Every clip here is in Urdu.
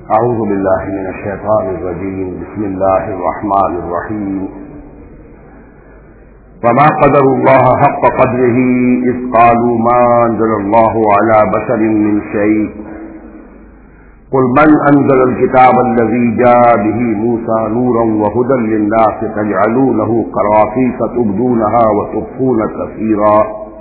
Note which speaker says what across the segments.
Speaker 1: أعوذ بالله من الشيطان الرجيم. بسم الله الرحمن الرحيم. وما قدر الله حق قدره إذ قالوا ما أنزل الله على بشر من شيء قل من أنزل الكتاب الذي جاء به موسى نورا وهدى للناس تجعلونه قراطيس تبدونها وتخفون كثيرا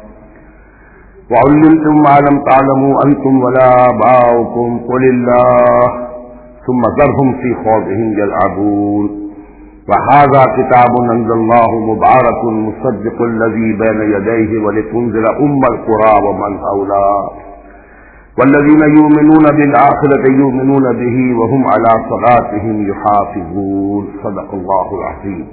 Speaker 1: وعلمتم ما لم تعلموا أنتم ولا آباؤكم قل الله ثم ذرهم في خوضهم يلعبون وهذا كتاب أنزلناه مبارك مصدق الذي بين يديه ولتنذر القرى ومن حولها والذين يؤمنون بالآخرة يؤمنون به وهم على صلاتهم يحافظون. صدق الله العظيم.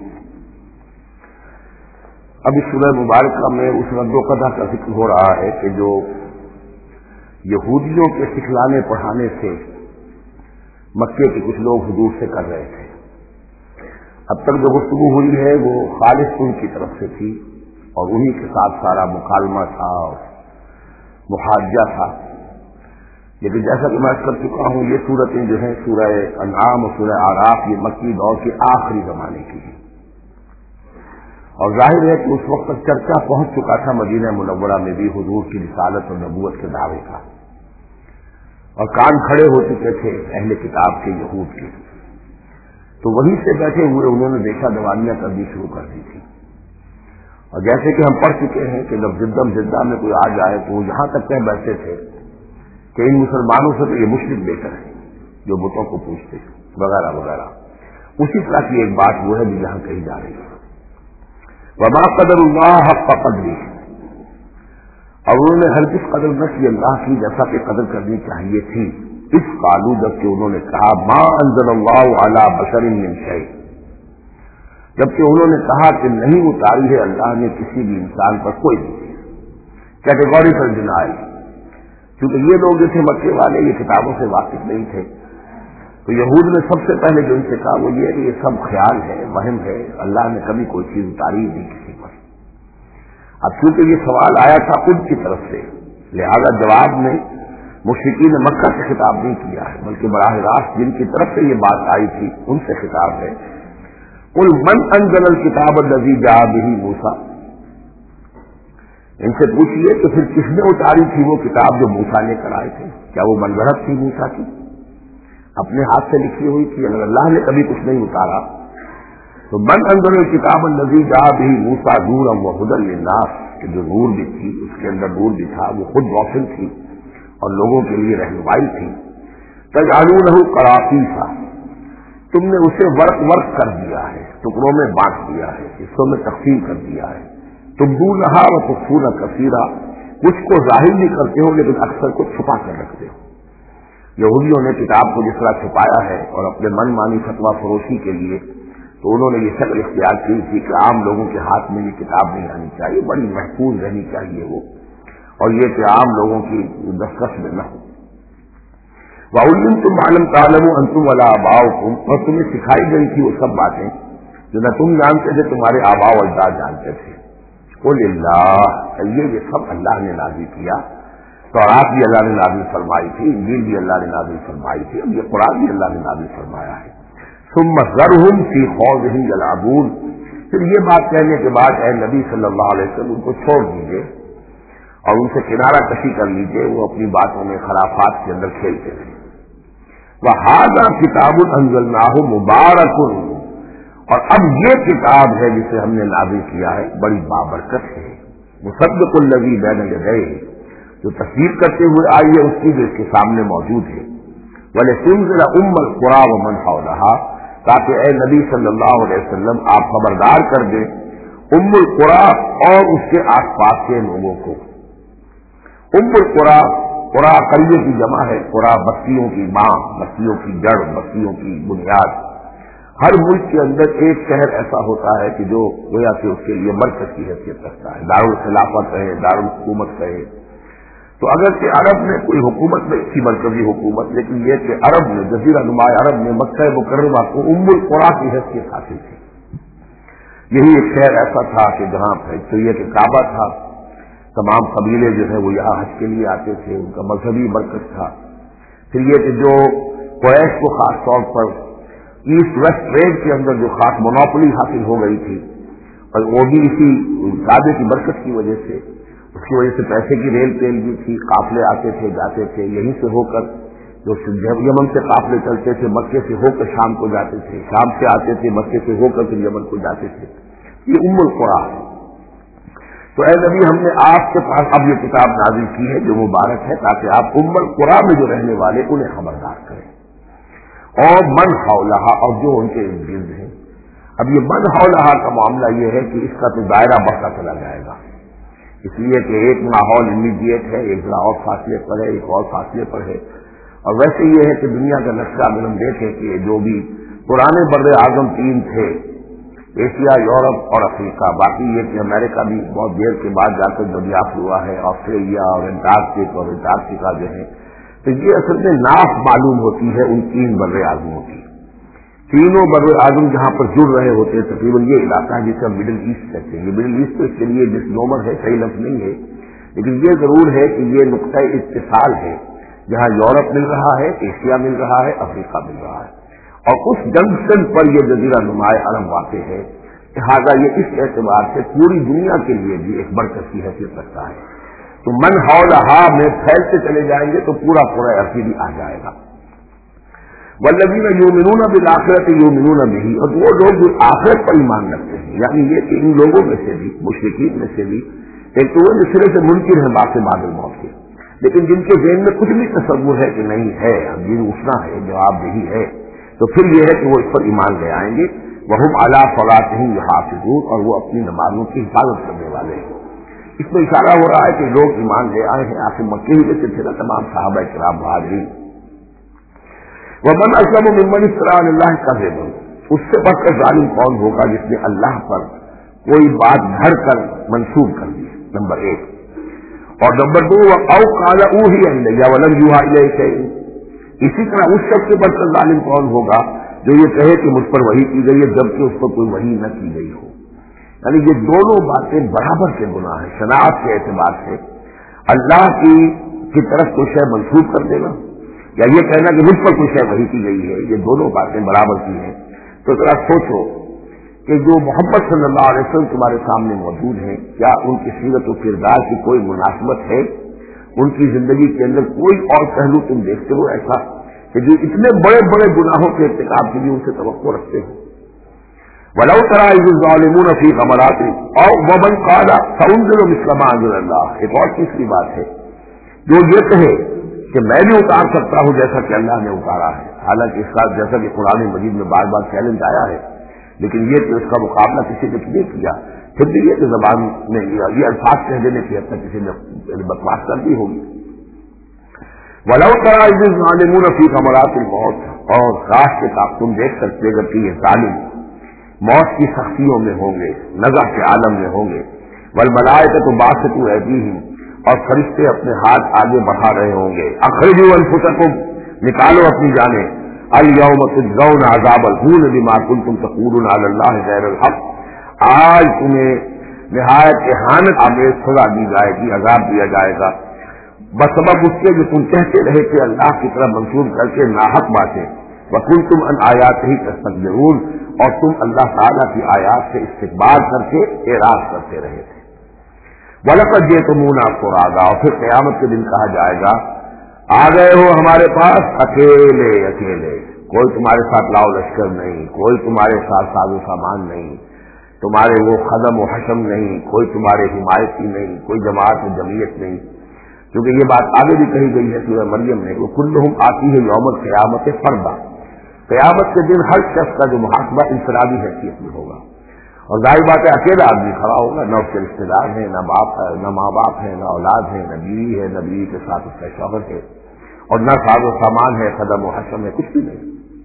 Speaker 1: اب اس سورہ مبارکہ میں اس رد و قدع کا ذکر ہو رہا ہے کہ جو یہودیوں کے سکھلانے پڑھانے سے مکے کے کچھ لوگ حضور سے کر رہے تھے. اب تک جو گفتگو ہوئی ہے وہ خالص ان کی طرف سے تھی اور انہی کے ساتھ سارا مکالمہ تھا اور محاجہ تھا. لیکن جیسا کہ میں کر چکا ہوں یہ صورتیں جو ہیں سورہ انعام اور سورہ اعراف یہ مکی دور کے آخری زمانے کی ہیں اور ظاہر ہے کہ اس وقت تک چرچا پہنچ چکا تھا مدینہ منورہ میں بھی حضور کی رسالت اور نبوت کے دعوے کا اور کان کھڑے ہو چکے تھے اہل کتاب کے یہود کے. تو وہیں سے بیٹھے ہوئے انہوں نے دیکھا دوانیاں کرنی شروع کر دی تھی اور جیسے کہ ہم پڑھ چکے ہیں کہ جب جدہ میں کوئی آ جائے تو وہ یہاں تک کہہ بیٹھے تھے کہ ان مسلمانوں سے تو یہ مشرک بہتر ہے جو بتوں کو پوچھتے وغیرہ وغیرہ. اسی طرح کی ایک بات وہ ہے جو یہاں کہی جا رہی ہے. وما قدر اللہ حق قدری اور انہوں نے ہرگز قدر نہ کی اللہ کی جیسا کہ قدر کرنی چاہیے تھی. اس قالو جبکہ انہوں نے کہا ما انزل اللہ علی بشر من شیء جبکہ انہوں نے کہا کہ نہیں اتاری ہے اللہ نے کسی بھی انسان پر کوئی کیٹیگوریکل ڈینائل. کیونکہ یہ لوگ جو تھے مکے والے یہ کتابوں سے واقف نہیں تھے تو یہود نے سب سے پہلے جو ان سے کہا وہ یہ کہ یہ سب خیال ہے وہم ہے اللہ نے کبھی کوئی چیز اتاری نہیں کسی پر. اب کیونکہ یہ سوال آیا تھا ان کی طرف سے لہذا جواب میں مشرکین مکہ سے خطاب نہیں کیا ہے بلکہ براہ راست جن کی طرف سے یہ بات آئی تھی ان سے خطاب ہے. قل من انزل الکتاب الذی جاء به موسیٰ ان سے پوچھئے کہ پھر کس نے اتاری تھی وہ کتاب جو موسیٰ لے کر آئے تھے؟ کیا وہ منظرت تھی موسیٰ کی اپنے ہاتھ سے لکھی ہوئی تھی؟ اگر اللہ نے کبھی کچھ نہیں اتارا تو من انزل الکتاب الذی جاء به موسیٰ نورا وہدی للناس کہ جو نور بھی تھی اس کے اندر نور بھی تھا وہ خود روشن تھی اور لوگوں کے لیے رہنمائی تھی. تجعلونہ قراطیس تم نے اسے ورق کر دیا ہے ٹکڑوں میں بانٹ دیا ہے حصوں میں تقسیم کر دیا ہے. تبدونہا وتخفون کثیرا کچھ کو ظاہر نہیں کرتے ہو لیکن اکثر کو چھپا کر رکھتے ہو. یہودیوں نے کتاب کو جس طرح چھپایا ہے اور اپنے من مانی فتویٰ فروشی کے لیے تو انہوں نے یہ شکل اختیار کی تھی کہ عام لوگوں کے ہاتھ میں یہ کتاب نہیں آنی چاہیے بڑی محفوظ رہنی چاہیے وہ اور یہ کہ عام لوگوں کی دسترس میں نہ ہو. وَعُلِّمْتُمْ مَا لَمْ تَعْلَمُوا أَنْتُمْ وَلَا آبَاؤُكُمْ اور تمہیں سکھائی گئی تھی وہ سب باتیں جو نہ تم جانتے تھے تمہارے آباء و اجداد جانتے تھے. قُلِ اللَّهُ یہ سب اللہ نے نازل کیا. تورات بھی اللہ نے نازل فرمائی تھی انجیل بھی اللہ نے نازل فرمائی تھی اب یہ قرآن بھی اللہ نے نازل فرمایا ہے. ثُمَّ ذَرْهُمْ فِي خَوْضِهِمْ يَلْعَبُونَ پھر یہ بات کہنے کے بعد اے نبی صلی اللہ علیہ وسلم ان کو چھوڑ دیجیے اور ان سے کنارہ کشی کر لیجیے وہ اپنی باتوں میں خرافات کے اندر کھیلتے رہے. وَهَذَا كِتَابٌ أَنزَلْنَاهُ مُبَارَكٌ اور اب یہ کتاب ہے جسے ہم نے نازل کیا ہے بڑی بابرکت ہے. مصدق الذی بین یدیہ جو تصدیق کرتے ہوئے آئی ہے اس کی جو اس کے سامنے موجود ہے. وَلِتُنذِرَ القرى ومن حولها تاکہ اے نبی صلی اللہ علیہ وسلم آپ خبردار کر دیں القرى اور اس کے آس پاس کے لوگوں کو. القرى قرى قریے کی جمع ہے. قرى بستیوں کی ماں بستیوں کی جڑ بستیوں کی بنیاد. ہر ملک کے اندر ایک شہر ایسا ہوتا ہے کہ جو گویا کہ اس کے لیے مرکز کی حیثیت رکھتا ہے دارالخلافت کہے دارالحکومت کہے. تو اگر کہ عرب میں کوئی حکومت نہیں تھی مرکزی حکومت لیکن یہ کہ عرب نے جزیرہ نما عرب میں مکہ مکرمہ کو القرى کی حیثیت حاصل تھی. یہی ایک شہر ایسا تھا کہ جہاں تو یہ کہ کعبہ تھا تمام قبیلے جو ہیں وہ یہاں حج کے لیے آتے تھے ان کا مذہبی مرکز تھا. پھر یہ کہ جو قریش کو خاص طور پر ایسٹ ویسٹ ٹریڈ کے اندر جو خاص مونوپولی حاصل ہو گئی تھی، اور وہ بھی اسی کعبے کی برکت کی وجہ سے، اس کی وجہ سے پیسے کی ریل تیل بھی تھی، قافلے آتے تھے جاتے تھے، یہیں سے ہو کر جو یمن سے قافلے چلتے تھے مکے سے ہو کر شام کو جاتے تھے، شام سے آتے تھے مکے سے ہو کر پھر یمن کو جاتے تھے. یہ ام القریٰ ہے. تو اے نبی، ہم نے آپ کے پاس اب یہ کتاب نازل کی ہے جو مبارک ہے، تاکہ آپ ام القریٰ میں جو رہنے والے انہیں خبردار کریں، اور من حولہا، اور جو ان کے ارد گرد ہیں. اب یہ من حولہا کا معاملہ یہ ہے کہ اس کا تو دائرہ بڑھتا چلا جائے گا، اس لیے کہ ایک ماحول امیڈیٹ ہے، ایک ذرا اور فاصلے پر ہے، ایک اور فاصلے پر ہے. اور ویسے یہ ہے کہ دنیا کا نقشہ اگر ہم دیکھیں کہ جو بھی پرانے بر اعظم تین تھے، ایشیا، یورپ اور افریقہ، باقی یہ کہ امریکہ بھی بہت دیر کے بعد جا کر دریافت ہوا ہے، آسٹریلیا اور انٹارکٹیکا جو ہے، تو یہ اصل میں ناف معلوم ہوتی ہے ان تین بر اعظموں کی. تینوں بر اعظم جہاں پر جڑ رہے ہوتے ہیں، تقریباً یہ علاقہ ہے جسے ہم مڈل ایسٹ کہتے ہیں. یہ مڈل ایسٹ تو اس کے لیے جس نومر ہے صحیح لفظ نہیں ہے، لیکن یہ ضرور ہے کہ یہ نقطۂ اتصال ہے جہاں یورپ مل رہا ہے، ایشیا مل رہا ہے، افریقہ مل رہا ہے، اور اس جنکشن پر یہ جزیرہ نماء عرب واقع ہے. لہٰذا یہ اس اعتبار سے پوری دنیا کے لیے بھی ایک برکت کی حیثیت رکھتا ہے. تو من حولہا میں پھیلتے چلے جائیں گے تو پورا عرصی بھی آ جائے گا. والذین یؤمنون بالآخرۃ یؤمنون بہ، اور وہ لوگ جو آخرت پر ایمان رکھتے ہیں، یعنی یہ کہ ان لوگوں میں سے بھی، مشرکین میں سے بھی، ایک تو وہ جس طرح سے منکر ہیں باقی بعد الموت کے، لیکن جن کے ذہن میں کچھ بھی تصور ہے کہ نہیں ہے، دین اٹھنا ہے، جواب دہی ہے، تو پھر یہ ہے کہ وہ اس پر ایمان لے آئیں گے. وہم علی صلاتہم یحافظون، اور وہ اپنی نمازوں کی حفاظت کرنے والے ہیں. اس میں اشارہ ہو رہا ہے کہ لوگ ایمان لے آئے ہیں، آخر مکے ہی سے تھے تمام صحابہ کرام مہاجرین. ومن اسلم ممن افترى علی اللہ کذبا، اس سے بڑھ کر ظالم کون ہوگا جس نے اللہ پر کوئی بات گھڑ کر منسوب کر دی. نمبر 1. اور نمبر 2، او قال اوحی الی ولم یوحى الیہ شیء. اسی طرح اس شخص سے بڑھ کر ظالم کون ہوگا جو یہ کہے کہ مجھ پر وحی کی گئی ہے جبکہ اس پر کوئی وحی نہ کی گئی ہو. یعنی یہ دونوں باتیں برابر کے گناہ ہیں شناعت کے اعتبار سے. اللہ کی طرف کوئی شے منسوب کر دینا یا یہ کہنا کہ مجھ پر کوئی شے وحی کی گئی ہے، یہ دونوں باتیں برابر کی ہیں. تو ذرا سوچو کہ جو محمد صلی اللہ علیہ وسلم تمہارے سامنے موجود ہیں، کیا ان کی سیرت و کردار کی کوئی مناسبت ہے؟ ان کی زندگی کے اندر کوئی اور پہلو تم دیکھتے ہو ایسا کہ جو اتنے بڑے بڑے گناہوں کے ارتکاب کے لیے ان سے توقع رکھتے ہو؟ وَلَوْ تَرَىٰ إِذِ الظَّالِمُونَ فِي غَمَرَاتِ أَوْ وَمَنْ قَالَ سَأُنزِلُ مِثْلَ مَا أَنزَلَ اللَّهُ. ایک اور تیسری بات ہے جو یہ کہے کہ میں بھی اتار سکتا ہوں جیسا کہ اللہ نے اتارا ہے، حالانکہ اس کا جیسا کہ قرآن مجید میں بار بار چیلنج آیا ہے، لیکن یہ کہ اس کا مقابلہ کسی نے نہیں کیا. پھر بھی یہ کہ زبان میں یہ الفاظ کہہ دینے کی حد تک کسی نے بکواس کر دی ہوگی. وَلَوْ تَرَىٰ إِذِ الظَّالِمُونَ فِي غَمَرَاتِ الْمَوْتِ، اور کاش کے تم دیکھ سکتے اگر کہ یہ ظالم موت کی سختیوں میں ہوں گے، نزع کے عالم میں ہوں گے. وَالْمَلَائِكَةُ بَاسِطُو أَيْدِيهِمْ، اور فرشتے اپنے ہاتھ آگے بڑھا رہے ہوں گے. اخرجوا انفسکم، نکالو اپنی جانیں. اليوم تجزون عذاب الهون بما كنتم تقولون على الله غير الحق، آج تمہیں نہایت اہانت آمیز سزا دی جائے گی، عذاب دیا جائے گا بسبب اس کے جو تم کہتے رہے تھے اللہ کی طرف منسوب کر کے ناحق باتیں. وَكُنْتُمْ عَنْ آيَاتِهِ تَسْتَكْبِرُونَ، اور تم اللہ تعالیٰ کی آیات سے استکبار کر کے اعراض کرتے رہے تھے. وَلَقَدْ جِئْتُمُونَا فُرَادَىٰ، اور پھر قیامت کے دن کہا جائے گا آ گئے ہو ہمارے پاس اکیلے اکیلے، کوئی تمہارے ساتھ لاؤ لشکر نہیں، کوئی تمہارے ساتھ ساز و سامان نہیں، تمہارے وہ خدم و حشم نہیں، کوئی تمہارے حمایتی نہیں، کوئی جماعت و جمعیت نہیں. کیونکہ یہ بات آگے بھی کہی گئی ہے سورہ مریم میں، وہ کلہم آتی ہے یوم القیامت فردا، قیامت کے دن ہر شخص کا جو محاسبہ انفرادی حیثیت میں ہوگا. اور ظاہر بات ہے اکیلا آدمی کھڑا ہوگا، نہ اس کے رشتے دار ہیں، نہ باپ ہے، نہ ماں باپ ہے، نہ اولاد ہے، نہ بیوی ہے، نہ بیوی کے ساتھ اس کا شوہر ہے، اور نہ ساز و سامان ہے، قدم و حشم ہے، کچھ بھی نہیں.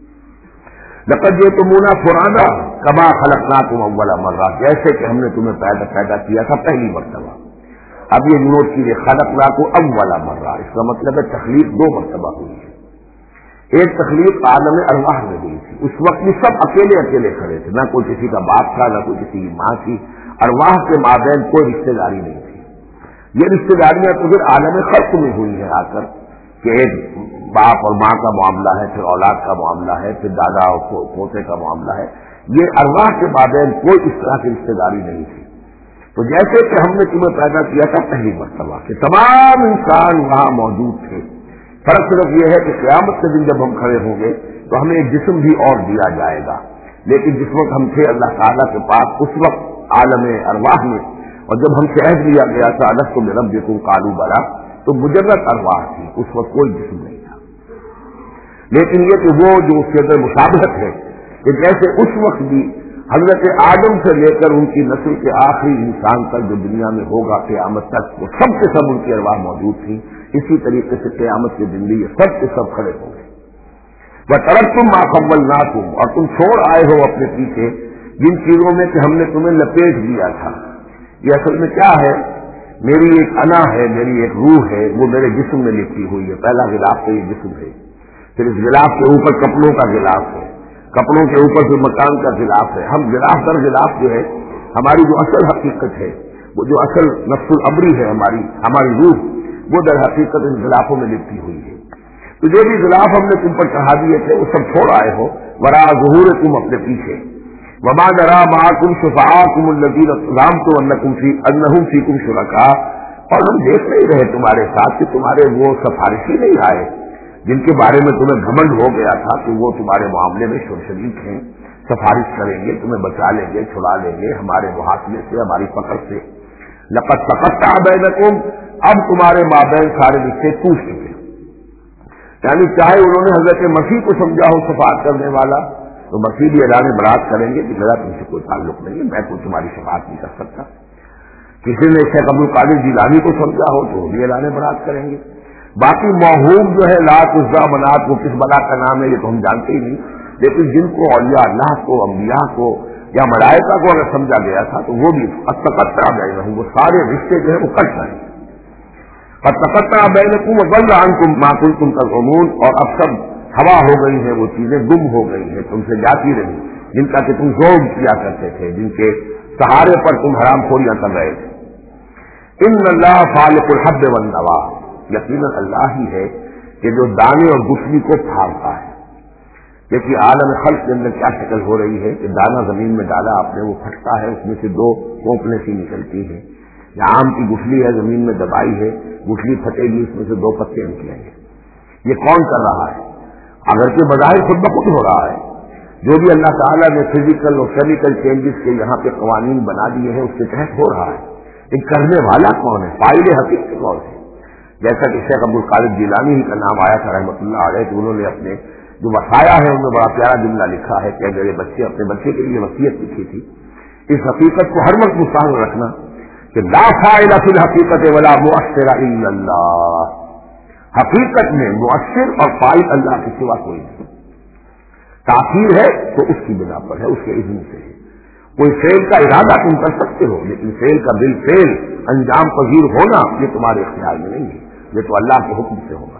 Speaker 1: لقد جئتمونا فرادا کما خلقناکم اول مرہ، جیسے کہ ہم نے تمہیں پیدا کیا تھا پہلی مرتبہ. اب یہ نوٹ کیجیے، خلقناکم اول مرہ، اس کا مطلب ہے تخلیق 2 مرتبہ ہوئی ہے. ایک تخلیق عالم ارواح میں ہوئی تھی، اس وقت بھی سب اکیلے اکیلے کھڑے تھے، نہ کوئی کسی کا باپ تھا، نہ کوئی کسی کی ماں تھی. ارواح کے مابین کوئی رشتے داری نہیں تھی. یہ رشتے داریاں تو پھر عالم خلق میں ہوئی ہیں آ کر کہ ایک باپ اور ماں کا معاملہ ہے، پھر اولاد کا معاملہ ہے، پھر دادا اور پوتے کا معاملہ ہے، یہ ارواح کے مابین کوئی اس طرح کی رشتے داری نہیں تھی۔ تو جیسے کہ ہم نے تمہیں پیدا کیا تھا پہلی مرتبہ کہ تمام انسان وہاں موجود تھے، فرق صرف یہ ہے کہ قیامت کے دن جب ہم کھڑے ہوں گے تو ہمیں ایک جسم بھی اور دیا جائے گا، لیکن جس وقت ہم تھے اللہ تعالیٰ کے پاس اس وقت عالم ارواح میں، اور جب ہم سے عہد لیا گیا تھا الست بربکم قالوا بلی، تو مجرد ارواح تھی، اس وقت کوئی جسم نہیں تھا۔ لیکن یہ کہ وہ جو اس کے اندر مشابہت ہے کہ جیسے اس وقت بھی حضرت آدم سے لے کر ان کی نسل کے آخری انسان تک جو دنیا میں ہوگا قیامت تک، وہ سب کے سب ان کی ارواح موجود تھی، اسی طریقے سے قیامت کے دن بھی یہ سب کے سب کھڑے ہوں گے۔ وَتَرَكْتُم مَّا خَوَّلْنَاكُمْ، اور تم چھوڑ آئے ہو اپنے پیچھے جن چیزوں میں کہ ہم نے تمہیں لپیٹ دیا تھا۔ یہ اصل میں کیا ہے؟ میری ایک انا ہے، میری ایک روح ہے، وہ میرے جسم میں لپٹی ہوئی ہے۔ پہلا غلاف تو یہ جسم ہے، پھر اس غلاف کے اوپر کپڑوں کا غلاف ہے، کپڑوں کے اوپر جو مکان کا غلاف ہے۔ ہم غلاف در غلاف جو ہے ہماری جو اصل حقیقت ہے، وہ جو اصل نفس الامری ہے ہماری روح، وہ در حقیقت ان غلافوں میں لپٹی ہوئی ہے۔ تو جو بھی غلاف ہم نے تم پر چڑھا دیے تھے وہ سب چھوڑ آئے ہو، وراء ظہورکم، اپنے پیچھے۔ وما نرى معكم شفعاءكم الذين زعمتم انهم فيكم شركاء، اور ہم دیکھ نہیں رہے تمہارے ساتھ کہ تمہارے وہ سفارشی نہیں آئے جن کے بارے میں تمہیں گھمنڈ ہو گیا تھا کہ وہ تمہارے معاملے میں شریک ہیں، سفارش کریں گے، تمہیں بچا لیں گے، چھڑا لیں گے ہمارے محاکمے سے، ہماری پکڑ سے۔ لقد تقطع بینکم، اب تمہارے مابین سارے رشتے ٹوٹ چکے۔ یعنی چاہے انہوں نے حضرت مسیح کو سمجھا ہو شفاعت کرنے والا، تو مسیح بھی اعلان برات کریں گے کہ میرا تم سے کوئی تعلق نہیں ہے، میں تو تمہاری شفاعت نہیں کر سکتا۔ کسی نے شیخ عبد القادر جیلانی کو سمجھا ہو تو وہ بھی اعلان برات کریں گے۔ باقی موہوم جو ہے لات عزا منات، وہ کس بلا کا نام ہے یہ تو ہم جانتے ہی نہیں، لیکن جن کو اولیاء اللہ کو، انبیاء کو یا ملائکہ کو اگر سمجھا گیا تھا تو وہ بھی تقطع بینہم، وہ سارے رشتے جو ہے وہ کٹ جائیں گے۔ فتقطع بینکم وضل عنکم ما کنتم تزعمون، اور اب سب ہوا ہو گئی ہیں، وہ چیزیں گم ہو گئی ہیں، تم سے جاتی رہی جن کا کہ تم ذوق کیا کرتے تھے، جن کے سہارے پر تم حرام خوریاں کر رہے تھے۔ ان اللہ فالق الحب والنوا، یقیناً اللہ ہی ہے کہ جو دانے اور گٹھلی کو پھاڑتا ہے۔ دیکھیے عالم خلق کے اندر کیا شکل ہو رہی ہے کہ دانا زمین میں ڈالا آپ نے، وہ پھٹتا ہے، اس میں سے دو پونپلیں سی نکلتی ہیں، یا آم کی گٹھلی ہے زمین میں دبائی ہے، گٹھلی پھٹے گی، اس میں سے دو پتے نکلیں گے۔ یہ کون کر رہا ہے؟ اگر کہ بظاہر خود بخود ہو رہا ہے، جو بھی اللہ تعالیٰ نے فزیکل اور کیمیکل چینجز کے یہاں پہ قوانین بنا دیے ہیں اس کے تحت ہو رہا ہے، لیکن کرنے والا کون ہے؟ فاعل حقیقی کون ہے؟ جیسا کہ شیخ عبد القادر جیلانی ہی کا نام آیا تھا رحمۃ اللہ علیہ، کہ انہوں نے اپنے جو وصایا ہے ان میں بڑا پیارا جملہ لکھا ہے کہ میرے بچے، اپنے بچے کے لیے وصیت لکھی تھی، اس حقیقت کو ہر وقت مستحضر رکھنا کہ لا فاعل فی الحقیقت ولا مؤثر الا اللہ، حقیقت میں مؤثر اور فاعل اللہ کے سوا کوئی نہیں۔ تاثیر ہے تو اس کی بنا پر ہے، اس کے اذن سے ہے۔ کوئی فعل کا ارادہ تم کر سکتے ہو، لیکن فعل کا بالفعل انجام پذیر ہونا یہ تمہارے اختیار میں نہیں ہے، یہ تو اللہ کے حکم سے ہوگا۔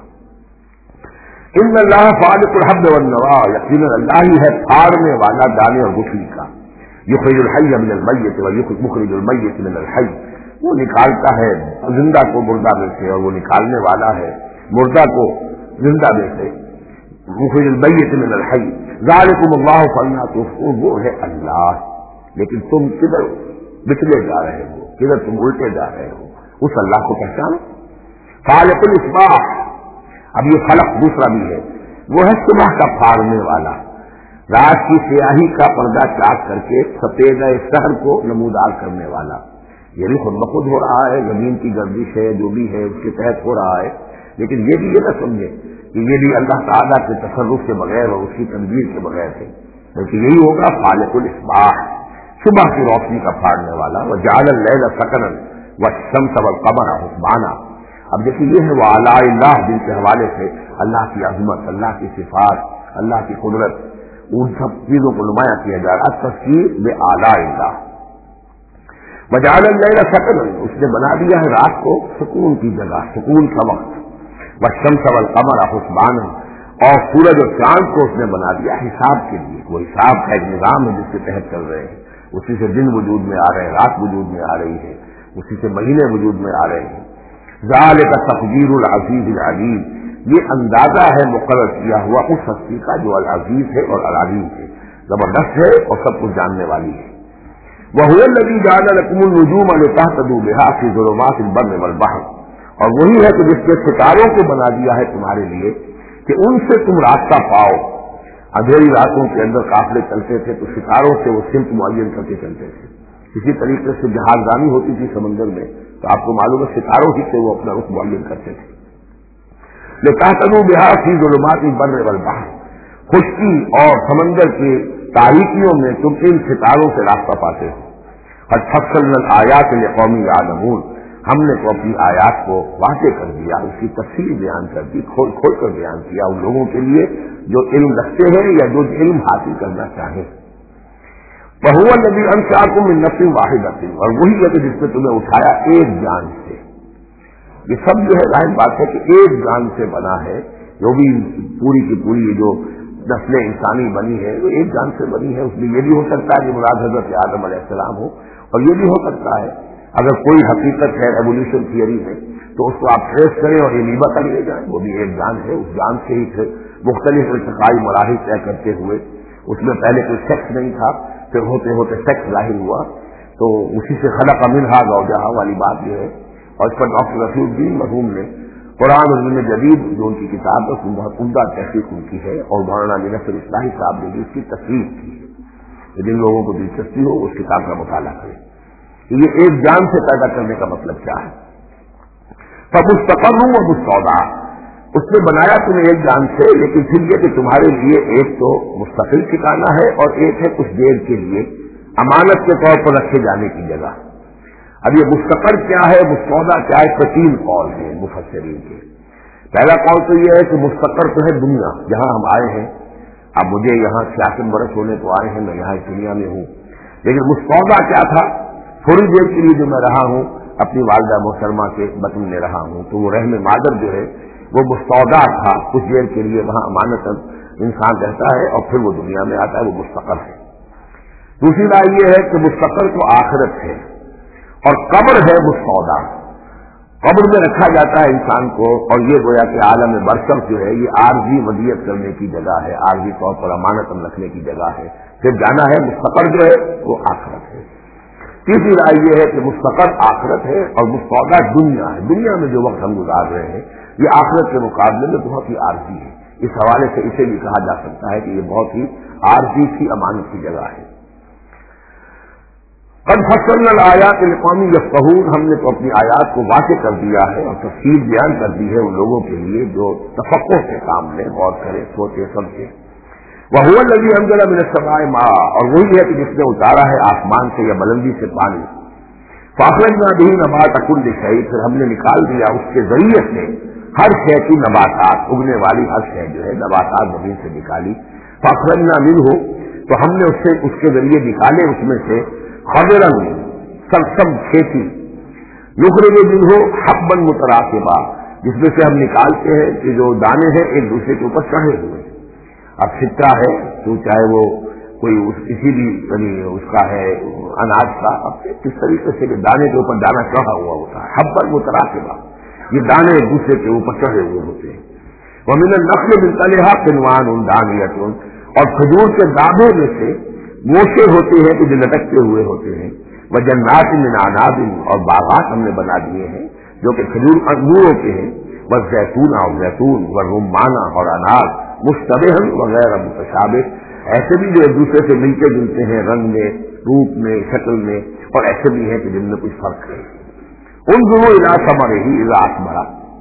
Speaker 1: ان اللہ فالق الحب والنوا، یقیناً اللہ ہی ہے پھاڑنے والا دانے اور گٹھلی کا۔ یخرج الحی من المیت ومخرج المیت من الحی، وہ نکالتا ہے زندہ کو مردہ میں سے، اور وہ نکالنے والا ہے مردہ کو زندہ میں سے۔ مخرج المیت من الحی ذالکم اللہ فانا تفلحون، وہ ہے اللہ، لیکن تم کدھر بچلے جا رہے ہو، کدھر تم الٹے جا رہے ہو، اس اللہ کو پہچانو۔ خالق الاصباح، اب یہ خلق دوسرا بھی ہے، وہ ہے صبح کا پھاڑنے والا، رات کی سیاہی کا پردہ چاک کر کے سفید شہر کو نمودار کرنے والا۔ یہ بھی خود بخود ہو رہا ہے، زمین کی گردش ہے جو بھی ہے اس کے تحت ہو رہا ہے، لیکن یہ بھی یہ نہ سمجھے کہ یہ بھی اللہ تعالیٰ کے تصرف کے بغیر اور اس کی تدبیر کے بغیر ہے، بلکہ یہی ہوگا خالق الاصباح، صبح کی روشنی کا پھاڑنے والا۔ وجعل اللیل سکنا والشمس والقمر حسبانا، اب دیکھیے یہ ہے وہ آلاء اللہ، جن کے حوالے سے اللہ کی عظمت، اللہ کی صفات، اللہ کی قدرت، ان سب چیزوں کو نمایاں کیا جا رہا ہے، تفسیر بآلاء اللہ۔ وجعل اللیل سکنا، اس نے بنا دیا ہے رات کو سکون کی جگہ، سکون کا وقت۔ والشمس والقمر حسبانا، اور سورج اور چاند کو اس نے بنا دیا حساب کے لیے، وہ حساب کا ایک نظام ہے جس کے تحت چل رہے ہیں، اسی سے دن وجود میں آ رہے ہیں، رات وجود میں آ رہی ہے، اسی سے مہینے وجود میں آ رہے ہیں۔ ذالک تقدیر العزیز العلیم، یہ اندازہ ہے مقرر کیا ہوا اس ہستی کا جو العزیز ہے اور العلیم ہے، زبردست ہے اور سب کچھ جاننے والی ہے۔ وَهُوَ الَّذِي جَعَلَ لَكُمُ النُّجُومَ لِتَهْتَدُوا بِهَا فِي ظُلُمَاتِ الْبَرِّ وَالْبَحْرِ، اور وہی ہے کہ جس نے ستاروں کو بنا دیا ہے تمہارے لیے کہ ان سے تم راستہ پاؤ۔ اندھیری راتوں کے اندر قافلے چلتے تھے تو ستاروں سے وہ سمت معین کر کے چلتے تھے، اسی طریقے سے جہازرانی ہوتی تھی سمندر میں تو آپ کو معلوم ہے ستاروں ہی سے وہ اپنا رخ معین کرتے تھے۔ لِتَهْتَدُوا بِهَا فِي ظُلُمَاتِ الْبَرِّ وَالْبَحْرِ، خشکی اور سمندر کی تاریکیوں میں تم ان ستاروں سے راستہ پاتے ہو۔ قَدْ فَصَّلْنَا الْآيَاتِ لِقَوْمٍ يَعْلَمُونَ، ہم نے تو اپنی آیات کو واضح کر دیا، اس کی تفصیل بیان کر دی، کھول کھول کر بیان کیا ان لوگوں کے لیے جو علم رکھتے ہیں یا جو علم حاصل کرنا چاہیں۔ وَهُوَ الَّذِي أَنشَأَكُم مِّن نَّفْسٍ وَاحِدَةٍ، اور وہی ہے کہ جس نے تمہیں اٹھایا ایک جان سے۔ یہ سب جو ہے ظاہر بات ہے کہ ایک جان سے بنا ہے، جو بھی پوری کی پوری جو نسل انسانی بنی ہے وہ ایک جان سے بنی ہے۔ اس میں یہ بھی ہو سکتا ہے کہ مراد حضرت آدم علیہ السلام ہو، اور یہ بھی ہو سکتا ہے اگر کوئی حقیقت ہے ایولیوشن تھیوری میں تو اس کو آپ ٹریس کریں اور یہ نیبا کر لے جائیں، وہ بھی ایک جان ہے۔ اس جان سے ہی پھر مختلف ارتقائی مراحل طے کرتے ہوئے، اس میں پہلے کوئی سیکس نہیں تھا، پھر ہوتے ہوتے سیکس ظاہر ہوا، تو اسی سے خلق منہا زوجہا والی بات یہ ہے۔ اور اس پر ڈاکٹر رفیع الدین مرحوم نے قرآن علم جدید جو ان کی کتاب ہے اس میں بہت عمدہ تحقیق ان کی ہے، اور مولانا منصر اصلاحی صاحب نے بھی اس کی تصریح کی ہے۔ جن لوگوں کو دلچسپی ہو اس کتاب کا مطالعہ کریں کہ یہ ایک جان سے پیدا کرنے کا مطلب کیا ہے۔ فَمُسْتَقَرٌّ وَمُسْتَوْدَعٌ، اس نے بنایا تمہیں ایک جان سے، لیکن پھر یہ کہ تمہارے لیے ایک تو مستقل ٹھکانہ ہے اور ایک ہے کچھ دیر کے لیے امانت کے طور پر رکھے جانے کی جگہ۔ اب یہ مستقر کیا ہے، مستودع کیا ہے، تو تین قول ہیں مفسرین کے۔ پہلا قول تو یہ ہے کہ مستقر تو ہے دنیا جہاں ہم آئے ہیں، اب مجھے یہاں 66 برس ہونے کو آئے ہیں، میں یہاں اس دنیا میں ہوں، لیکن مستودع کیا تھا، تھوڑی دیر کے لیے جو میں رہا ہوں اپنی والدہ محترمہ کے بطن میں رہا ہوں، تو وہ رحم مادر جو ہے وہ مستودع تھا، کچھ دیر کے لیے وہاں امانت انسان رہتا ہے اور پھر وہ دنیا میں آتا ہے، وہ مستقر ہے۔ دوسری رائے یہ ہے کہ مستقر تو آخرت ہے اور قبر ہے مستودع، قبر میں رکھا جاتا ہے انسان کو، اور یہ گویا کہ عالم برزخ جو ہے یہ عارضی ودیعت کرنے کی جگہ ہے، عارضی طور پر امانت رکھنے کی جگہ ہے، پھر جانا ہے۔ مستقر جو ہے وہ آخرت ہے۔ تیسری رائے یہ ہے کہ مستقر آخرت ہے اور مستودع دنیا ہے، دنیا میں جو وقت ہم گزار رہے ہیں یہ آخرت کے مقابلے میں بہت ہی عارضی ہے۔ اس حوالے سے اسے بھی کہا جا سکتا ہے کہ یہ بہت ہی عارضی سی امانت کی جگہ ہے۔ قد فصلنا الآیات لقوم یفقہون، ہم نے تو اپنی آیات کو واضح کر دیا ہے اور تفصیل بیان کر دی ہے ان لوگوں کے لیے جو تفقہ کے کام لیں، غور کریں، سوچیں، سمجھیں۔ وَهُوَ الَّذِي أَنزَلَ مِنَ السَّمَاءِ مَاءً، اور وہی ہے کہ جس نے اتارا ہے آسمان سے یا بلندی سے پانی۔ فَأَخْرَجْنَا بِهِ نَبَاتَ كُلِّ شَيْءٍ، پھر ہم نے نکال دیا اس کے ذریعے سے ہر شے کی نباتات، اگنے والی ہر شے جو ہے نباتات زمین سے نکالی۔ فَأَخْرَجْنَا مِنْهُ، تو ہم نے اس کے ذریعے نکالے اس میں سے خضرا سرسم کھیتی، نخرج منہ حبا متراکبا، جس میں سے ہم نکالتے ہیں کہ جو دانے ہیں ایک دوسرے کے اوپر چڑھے ہوئے۔ اب سکہ ہے تو چاہے وہ کوئی کسی بھی یعنی اس کا ہے اناج کا، اب کس طریقے سے کہ دانے کے اوپر دانا چڑھا ہوا ہوتا ہے، حبا متراکبا، یہ دانے ایک دوسرے کے اوپر چڑھے ہوئے ہوتے ہیں۔ ومن النخل من طلعها قنوان دانیۃ، اور کھجور کے دابے میں سے گوشے ہوتے ہیں کہ جو لٹکتے ہوئے ہوتے ہیں۔ وجنات من اعناب، اور باغات ہم نے بنا دیے ہیں جو کہ کھجور انگوروں کے ہیں۔ والزیتون، اور زیتون، والرمان، اور انار، مشتبہ وغیر متشابہ، ایسے بھی جو ایک دوسرے سے ملتے جلتے ہیں رنگ میں، روپ میں، شکل میں، اور ایسے بھی ہیں کہ جن میں کچھ فرق ہے۔ انظروا الی ثمرہ اذا اثمر،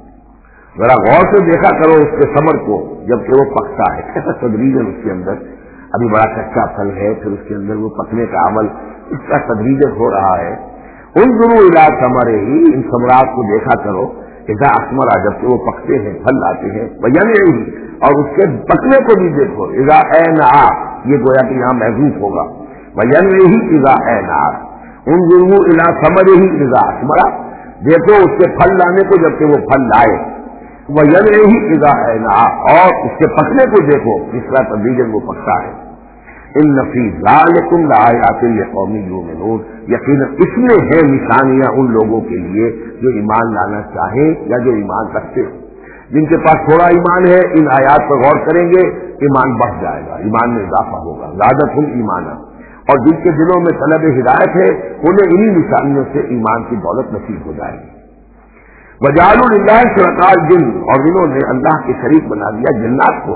Speaker 1: ذرا غور سے دیکھا کرو اس کے ثمر کو جبکہ وہ پکتا ہے، کیسا تدریجاً اس کے اندر ابھی بڑا کچا پھل ہے، پھر اس کے اندر وہ پکنے کا عمل اس کا تدریجاً ہو رہا ہے۔ انظروا الی ثمرہ، ان ثمرات کو دیکھا کرو، اذا اثمر، جبکہ وہ پکتے ہیں، پھل لاتے ہیں، وینعہ، اور اس کے پکنے کو بھی دیکھو، اذا انعا، یہ گویا کہ یہاں محذوف ہوگا، وینعہ اذا انعا، انظروا الی ثمرہ اذا اثمر، دیکھو اس کے پھل لانے کو جبکہ وہ پھل لائے، وینعہ اذا انعا، اور اس کے پکنے کو دیکھو جس طرح تدریجاً وہ پکتا ہے۔ ان فی ذالکم لآیات لقوم یؤمنون، یقیناً اس میں ہے نشانیاں ان لوگوں کے لیے جو ایمان لانا چاہیں یا جو ایمان رکھتے ہیں۔ جن کے پاس تھوڑا ایمان ہے ان آیات پر غور کریں گے، ایمان بڑھ جائے گا، ایمان میں اضافہ ہوگا، زادتہم ایمانا۔ اور جن کے دلوں میں طلب ہدایت ہے انہیں انہی نشانیوں سے ایمان کی دولت نصیب ہو جائے گی۔ وجعلوا للہ شرکاء الجن، اور انہوں نے اللہ کے شریک بنا دیا جنات کو،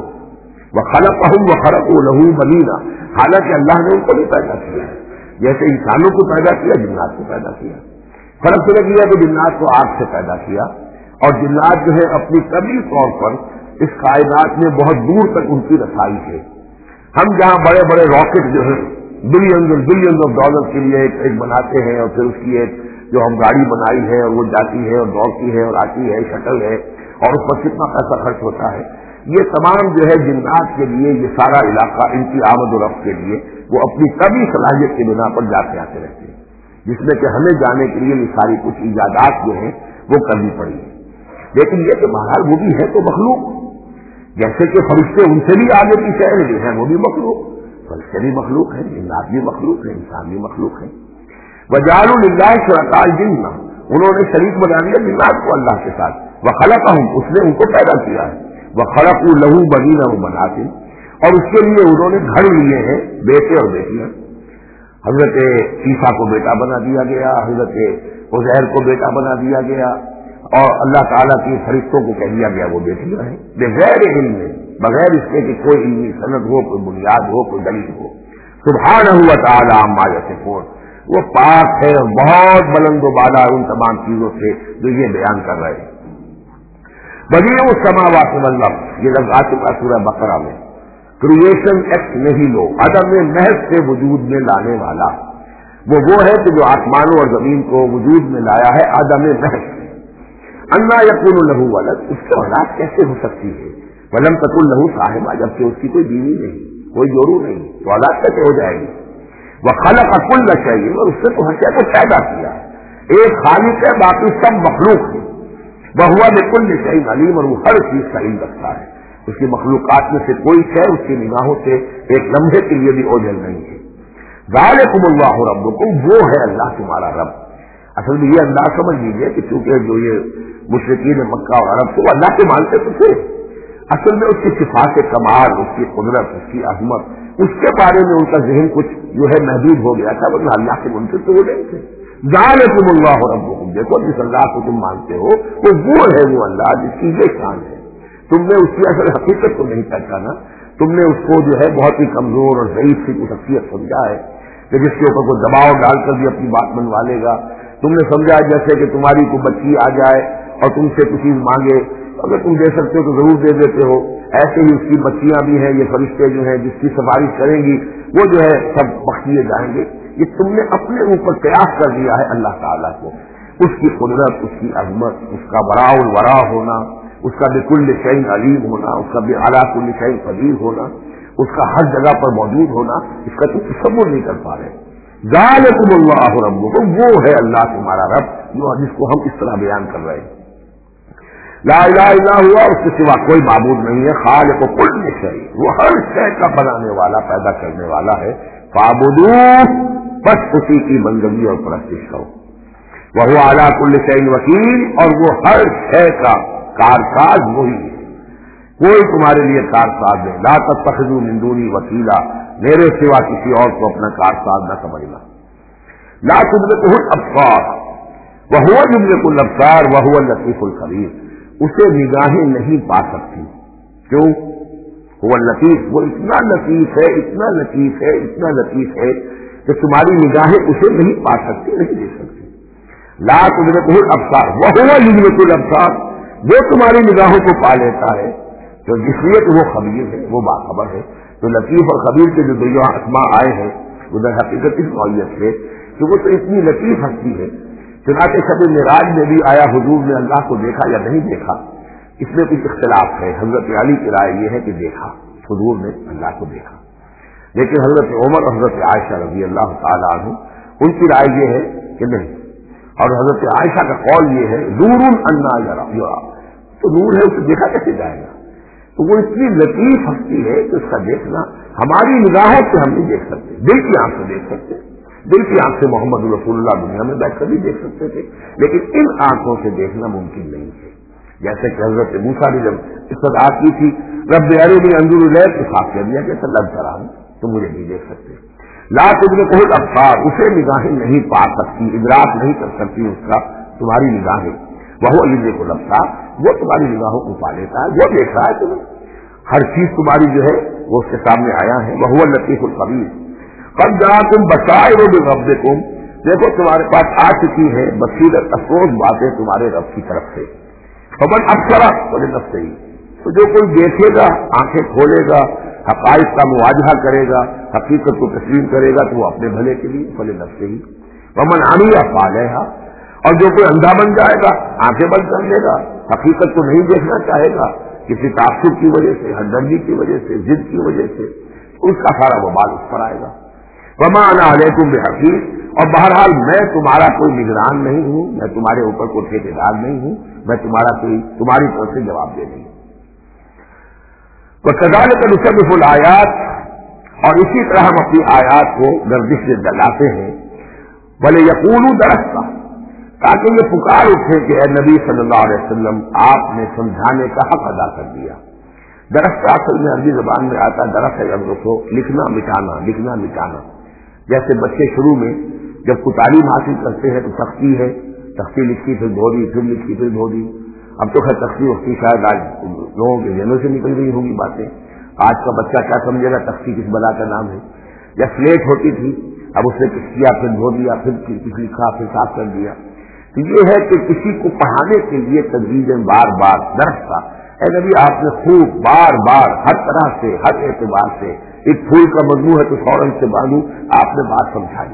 Speaker 1: وخلقہم وخلقوا لہ بنین، حالانکہ اللہ نے ان کو بھی پیدا کیا ہے، جیسے انسانوں کو پیدا کیا جنات کو پیدا کیا۔ فرق یہ کیا کہ جنات کو آگ سے پیدا کیا، اور جنات جو ہے اپنی طبعی طور پر اس کائنات میں بہت دور تک ان کی رسائی ہے۔ ہم جہاں بڑے بڑے راکٹ جو ہے بلینز آف ڈالر کے لیے ایک بناتے ہیں، اور پھر اس کی ایک جو ہم گاڑی بنائی ہے اور وہ جاتی ہے اور دوڑتی ہے اور آتی ہے، شٹل ہے، اور اس پر کتنا پیسہ خرچ ہوتا ہے، یہ تمام جو ہے جنات کے لیے یہ سارا علاقہ ان کی آمد و رفت کے لیے وہ اپنی طبعی صلاحیت کی بنا پر جاتے آتے رہتے ہیں، جس میں کہ ہمیں جانے کے لیے یہ ساری کچھ ایجادات جو ہیں وہ کرنی پڑی ہے۔ لیکن یہ کہ بہرحال وہ بھی ہے تو مخلوق، جیسے کہ فرشتے ان سے بھی آگے پیچھے ہیں وہ بھی مخلوق، فرشتے بھی مخلوق ہیں، جنات بھی مخلوق ہیں، انسان بھی مخلوق ہیں۔ وجعلوا للہ شرکاء الجن، انہوں نے شریک بنا دیا جنات کو اللہ کے ساتھ، وخلقہم، اس نے ان کو پیدا کیا ہے، وخلقوا لہ بنین وبنات، اور اس کے لیے انہوں نے گھر لیے ہیں بیٹے اور بیٹیاں۔ حضرت عیسیٰ کو بیٹا بنا دیا گیا، حضرت عزیر کو بیٹا بنا دیا گیا، اور اللہ تعالیٰ کی فرشتوں کو کہہ دیا گیا وہ بیٹیاں ہیں، بغیر علم، بغیر اس کے کہ کوئی علمی سند ہو، کوئی بنیاد ہو، کوئی دلیل ہو۔ سبحانہ و تعالی عما یصفون، وہ پاک ہے اور بہت بلند و بالا ان تمام چیزوں سے جو یہ بیان کر رہے ہیں۔ بدیع السماوات والارض، یہ لفظ آ چکا سورہ بقرہ میں۔ کریشن ایکٹ نہیں لو، عدم محض سے وجود میں لانے والا، وہ ہے کہ جو آسمانوں اور زمین کو وجود میں لایا ہے عدم محض سے۔ انا یکون لہ ولد، اس کی اولاد کیسے ہو سکتی ہے؟ ولم تکن لہ صاحبہ، جبکہ اس کی کوئی بیوی نہیں، کوئی جورو نہیں، تو اولاد کیسے ہو جائے گی؟ وخلق کل شیء، اور اس سے تو ہر شے کو پیدا کیا ہے۔ ایک خالق ہے، باقی سب مخلوق ہے۔ وہو بکل شیء علیم، اور وہ ہر چیز کا علم رکھتا ہے، اس کی مخلوقات میں سے کوئی شے اس کی نگاہوں سے ایک لمحے کے لیے بھی اوجھل نہیں ہے۔ ذالکم اللہ ربکم، وہ ہے اللہ تمہارا رب۔ اصل میں یہ انداز سمجھ لیجیے کہ چونکہ جو یہ مشرکین مکہ اور عرب سے وہ اللہ کے مانتے تو تھے، اصل میں اس کی صفات کمال، اس کی قدرت، اس کی عظمت، اس کے بارے میں ان کا ذہن کچھ جو ہے محدود ہو گیا تھا، ورنہ اللہ کے منکر تو وہ نہیں تھے۔ ذالکم اللہ ربکم، دیکھو جس اللہ کو تم مانتے ہو وہ ہے وہ اللہ جس کی یہ شان ہے۔ تم نے اس کی اصل حقیقت کو نہیں پہچانا، تم نے اس کو جو ہے بہت ہی کمزور اور ضعیف سی شخصیت سمجھا ہے کہ جس کے اوپر کوئی دباؤ ڈال کر بھی اپنی بات منوا لے گا۔ تم نے سمجھا جیسے کہ تمہاری کوئی بچی آ جائے اور تم سے کچھ چیز مانگے، اگر تم دے سکتے ہو تو ضرور دے دیتے ہو، ایسے ہی اس کی بچیاں بھی ہیں، یہ فرشتے جو ہیں جس کی سفارش کریں گی وہ جو ہے سب بخشیے جائیں گے۔ یہ تم نے اپنے اوپر قیاس کر دیا ہے اللہ تعالیٰ کو، اس کی قدرت، اس کی عظمت، اس کا وراء الورا ہونا، اس کا بکل شیء علیم ہونا، اس کا علی کل شیء قدیر ہونا، اس کا ہر جگہ پر موجود ہونا، اس کا تم تصور نہیں کر پا رہے۔ ذالکم اللہ ربکم، وہ ہے اللہ تمہارا رب جس کو ہم اس طرح بیان کر رہے ہیں۔ لا الہ الا ہوا، اس کے سوا کوئی معبود نہیں ہے، خالق کل شیء، وہ ہر شے کا بنانے والا، پیدا کرنے والا ہے۔ فاعبدوہ، بس اسی کی بندگی اور پرستش کرو۔ وہو علی کل شیء وکیل، اور وہ ہر شے کا کارساز وہی ہے، کوئی تمہارے لیے کارساز نہیں۔ لا تتخذوا من دونی وکیلا، میرے سوا کسی اور کو اپنا کارساز نہ سمجھنا۔ لا تدرکہ الابصار وہو یدرک الابصار وہو اللطیف الخبیر، اسے نگاہیں نہیں پا سکتی، کیوں؟ وہ اللطیف، وہ اتنا لطیف ہے، اتنا لطیف ہے، اتنا لطیف ہے کہ تمہاری نگاہیں اسے نہیں پا سکتی، نہیں دیکھ سکتی۔ لا تدرکہ الابصار وہو یدرک الابصار، وہ تمہاری نگاہوں کو پا لیتا ہے، تو جس لیے کہ وہ خبیر ہے، وہ باخبر ہے۔ تو لطیف اور خبیر کے جو دو اسماء آئے ہیں وہ در حقیقت اس نوعیت سے کہ وہ تو اتنی لطیف ہستی ہے۔ چنانچہ شب معراج میں بھی آیا حضور نے اللہ کو دیکھا یا نہیں دیکھا، اس میں کچھ اختلاف ہے۔ حضرت علی کی رائے یہ ہے کہ دیکھا، حضور نے اللہ کو دیکھا، لیکن حضرت عمر اور حضرت عائشہ رضی اللہ تعالیٰ عنہ ان کی رائے یہ ہے کہ نہیں، اور حضرت عائشہ کا قول یہ ہے نور انا یرا، تو نور ہے، اسے دیکھا کیسے جائے گا؟ تو وہ اتنی لطیف ہستی ہے کہ اس کا دیکھنا ہماری نگاہوں سے ہم نہیں دیکھ سکتے، دل کی آنکھ سے دیکھ سکتے، دل کی آنکھ سے محمد رسول اللہ دنیا میں بیٹھ کر بھی دیکھ سکتے تھے، لیکن ان آنکھوں سے دیکھنا ممکن نہیں ہے۔ جیسے کہ حضرت موسیٰ نے جب استدعا کی تھی رب ارنی انظر الیک، تو صاف کہہ دیا کہ لن ترانی، تم مجھے نہیں دیکھ سکتے. لا تدرکہ الابصار، اسے نگاہیں نہیں پا سکتی، ادراک نہیں کر سکتی اس کا تمہاری نگاہیں. وہو یدرک الابصار، وہ تمہاری نگاہوں کو پا لیتا ہے، وہ دیکھ رہا ہے تمہیں، ہر چیز تمہاری جو ہے وہ اس کے سامنے آیا ہے. وہو اللطیف الخبیر. قد جاءکم بصائر من ربکم، دیکھو تمہارے پاس آ چکی ہے بصیرت افروز باتیں تمہارے رب کی طرف سے. فمن ابصر فلنفسہ، تو جو کوئی دیکھے گا، آنکھیں کھولے گا، حقائق کا مواجہہ کرے گا، حقیقت کو تسلیم کرے گا، تو وہ اپنے بھلے کے لیے فلنفسہ. ومن عمی فعلیہا، اور جو کوئی اندھا بن جائے گا، آنکھیں بند کر لے گا، حقیقت کو نہیں دیکھنا چاہے گا کسی تعصب کی وجہ سے، ہمدردی کی وجہ سے، ضد کی وجہ سے، اس کا سارا وبال اس پر آئے گا. وما انا علیکم بحفیظ، اور بہرحال میں تمہارا کوئی نگران نہیں ہوں، میں تمہارے اوپر کوئی ٹھیکیدار نہیں ہوں، میں تمہاری طرف سے جواب دے دوں. وَكَذَلِكَ نُصَرِّفُ الْآيَاتِ، اور اسی طرح ہم اپنی آیات کو گردش سے دلاتے ہیں. وَلِيَقُولُوا دَرَسْتَ، تاکہ یہ پکار اٹھے کہ اے نبی صلی اللہ علیہ وسلم آپ نے سمجھانے کا حق ادا کر دیا. درست اصل میں عربی زبان میں آتا ہے درس ہے کو لکھنا مٹانا، لکھنا مٹانا. جیسے بچے شروع میں جب کوئی تعلیم حاصل کرتے ہیں تو تختی ہے، تختی لکھی پھر دھو دی، پھر لکھی پھر دھو دی. اب تو خیر تختی وقتی شاید آج لوگوں کے ذہنوں سے نکل گئی ہوگی باتیں. آج کا بچہ کیا سمجھے گا تختی کس بلا کا نام ہے. یا سلیٹ ہوتی تھی، اب اس نے کچھ کیا پھر دھو دیا، پھر کچھ لکھا پھر صاف کر دیا. تو یہ ہے کہ کسی کو پڑھانے کے لیے تجویزیں بار بار درس کا. اے نبی آپ نے خوب بار بار ہر طرح سے ہر اعتبار سے، ایک پھول کا مضمون ہے تو فوراً سے باندھو، آپ نے بات سمجھائی.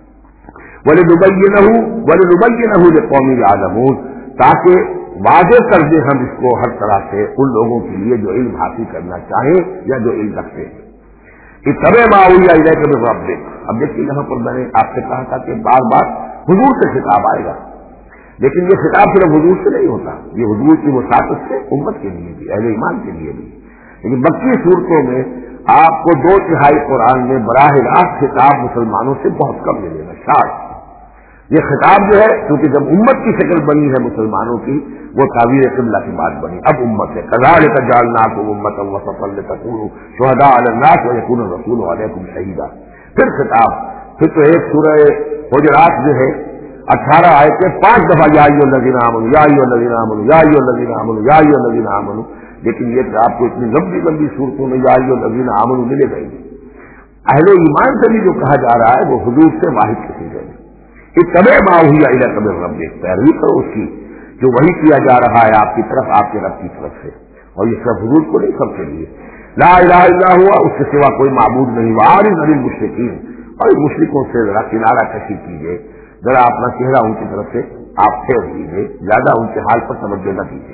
Speaker 1: وَلِنُبَيِّنَهُ لِقَوْمٍ يَعْلَمُونَ، تاکہ واضح کر دیں ہم اس کو ہر طرح سے ان لوگوں کے لیے جو علم حاصل کرنا چاہیں یا جو علم رکھتے ہیں. اتَّبِعْ مَا أُوحِیَ إِلَیْکَ مِن رَّبِّکَ. اب دیکھیے یہاں پر میں نے آپ سے کہا تھا کہ بار بار حضور سے خطاب آئے گا، لیکن یہ خطاب صرف حضور سے نہیں ہوتا، یہ حضور کی وساطت سے امت کے لیے بھی، اہل ایمان کے لیے بھی. لیکن بقیہ صورتوں میں آپ کو 2/3 قرآن میں براہ راست خطاب مسلمانوں سے بہت کم ملے گا. شاید یہ خطاب جو ہے کیونکہ جب امت کی شکل بنی ہے مسلمانوں کی، وہ تعبیر قبلہ کی بات بنی. اب امت ہے کذالک جعلناکم امۃ وسطا لتکونوا شہداء علی الناس ویکون الرسول علیکم شہیدا. پھر خطاب، پھر تو ایک سورہ حجرات جو ہے 18 آیتیں 5 دفعہ یا ایھا الذین آمنوا یا ایھا الذین آمنوا یا ایھا الذین آمنوا یا ایھا الذین آمنوا. لیکن یہ کہ آپ کو اتنی لمبی لمبی صورتوں میں یا ایھا الذین آمنوا ملے گا. اہل ایمان سے بھی جو کہا جا رہا ہے وہ حضور سے واحد کسی ہے. اتبع ما اوحی الیک من ربک، پیروی کرو اس کی جو وحی کیا جا رہا ہے آپ کی طرف، آپ کے رب کی طرف سے. اور یہ صرف حضور کو نہیں، سب کے لیے. لا الہ الا ہوا، اس کے سوا کوئی معبود نہیں. وعارض عن المشرکین، اور مشرکوں سے ذرا کنارہ کشی کیجیے، ذرا اپنا چہرہ ان کی طرف سے آپ پھیر لیجیے، زیادہ ان کے حال پر توجہ نہ کیجیے.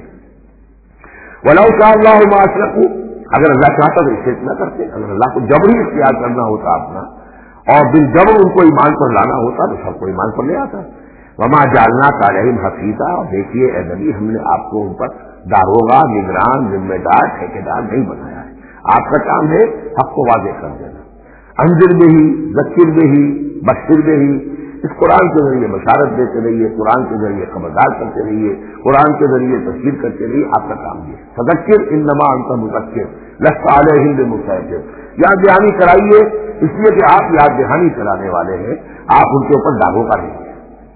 Speaker 1: ولو شاء اللہ ما اشرکوا، اگر اللہ چاہتا تو شرک نہ کرتے. اگر اللہ کو جبری اختیار کرنا ہوتا اپنا اور بالجبر ان کو ایمان پر لانا ہوتا تو سب کو ایمان پر لے آتا. وما جعلناک علیہم حفیظا، اور دیکھیے اے نبی ہم نے آپ کو ان پر داروغہ، نگران، ذمہ دار، ٹھیکیدار نہیں بنایا ہے. آپ کا کام ہے حق کو واضح کر دینا. انذر بہ، ذکر بہ، بشر بہ، اس قرآن کے ذریعے بشارت دیتے رہیے، قرآن کے ذریعے خبردار کرتے رہیے، قرآن کے ذریعے تفسیر کرتے رہیے. آپ کا کام یہ فذکر انما انت مذکر لست علیہم بمسیطر. یاد دہانی کرائیے، اس لیے کہ آپ یاد دہانی کرانے والے ہیں، آپ ان کے اوپر داغوں کا نہیں.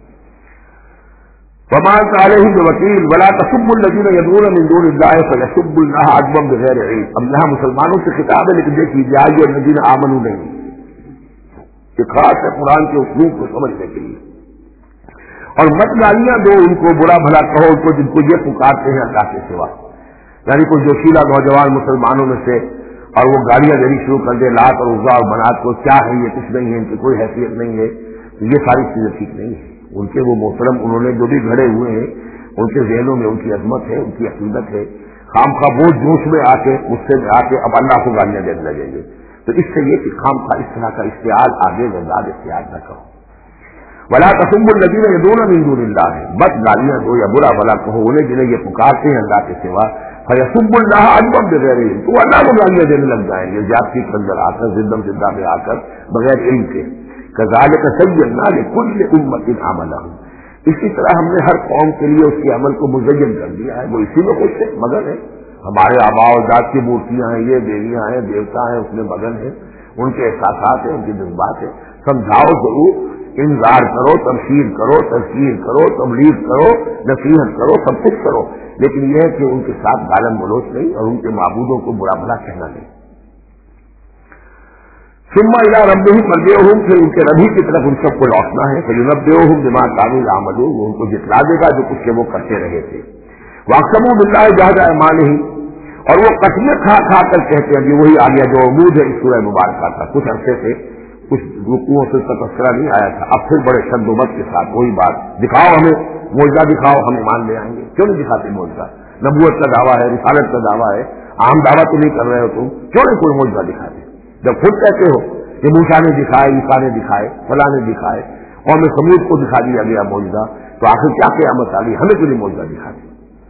Speaker 1: وما انت علیہم بوکیل ولا تسبوا الذین یدعون من دون اللہ فیسبوا اللہ عدوا بغیر علم. اب یہاں مسلمانوں سے خطاب ہے، لیکن دیکھیے یا ایھا الذین آمنوا نہیں، یہ خاص ہے قرآن کے اسلوب کو سمجھنے کے لیے. اور مت گالیاں دو ان کو، برا بھلا کہو ان کو جن کو یہ پکارتے ہیں اللہ کے سوا. یعنی کوئی جوشیلا نوجوان مسلمانوں میں سے اور وہ گالیاں دینی شروع کر دے لات اور عزا اور منات کو، کیا ہے یہ، کچھ نہیں ہے، ان کی کوئی حیثیت نہیں ہے. یہ ساری چیزیں ٹھیک نہیں ہیں. ان کے وہ محترم انہوں نے جو بھی گھڑے ہوئے ہیں، ان کے ذہنوں میں ان کی عظمت ہے، ان کی عقیدت ہے. خام خواہ وہ جوش میں آ کے غصے میں آ کے اب اللہ کو گالیاں دینے لگیں گے. تو اس سے یہ کہ خام خواہ اس طرح کا اشتعال آگے زنداد اختیار نہ کرو. ولا تسبوا الذین یدعون من دون اللہ، بس گالیاں دو یا برا بھلا کہو انہیں جنہیں یہ پکارتے ہیں اللہ کے سوا. فیسبوا اللہ عدوا بغیر علم، تو اللہ کو گالیاں دینے لگ جائیں گے زیادتی کے اندر آ کر، زندم زندہ میں آ کر، بغیر علم کے. کذالک زینا لکل امۃ عملہم، اسی طرح ہم نے ہر قوم کے لیے اس کے عمل کو مزین کر دیا ہے، وہ اسی میں خوش ہے، مگن ہے. ہمارے آباء و اجداد کی مورتیاں ہیں، یہ دیویاں ہیں، دیوتا ہیں، اس میں مگن ہے، ان کے احساسات ہیں، ان کے جذبات ہیں. سمجھاؤ ضرور، انذار کرو، تبشیر کرو، تذکیر کرو، تبلیغ کرو، نصیحت کرو، سب کچھ کرو، لیکن یہ ہے کہ ان کے ساتھ گالم گلوچ نہیں اور ان کے معبودوں کو برا بھلا کہنا نہیں. ثم الى ربهم مرجعهم، پھر ان کے ربی کی طرف ان سب کو لوٹنا ہے. فينبئهم بما كانوا يعملون، وہ ان کو جتلا دے گا جو کچھ وہ کرتے رہے تھے. واقسموا بالله جهد ايمانهم، اور وہ قسمیں کھا کھا کر کہتے ہیں. وہی آ گیا جو عمود ہے اس سورہ مبارکہ کا. کچھ عرصے سے کچھ رکوعوں سے تذکرہ نہیں آیا تھا، اب پھر بڑے شد و مت کے ساتھ وہی بات، دکھاؤ ہمیں معجزہ، دکھاؤ ہم ایمان لے آئیں گے. کیوں نہیں دکھاتے معجزہ؟ نبوت کا دعویٰ ہے، رسالت کا دعویٰ ہے، عام دعویٰ تو نہیں کر رہے ہو تم، کیوں نہیں کوئی معجزہ دکھاتے؟ جب خود کہتے ہو کہ موسیٰ نے دکھائے، عیسیٰ نے دکھائے، فلاں نے دکھائے، قوم سمود کو دکھا دیا گیا معجزہ، تو آخر کیا قیامت آ گئی؟ ہمیں کیوں نہیں معجزہ دکھاتے؟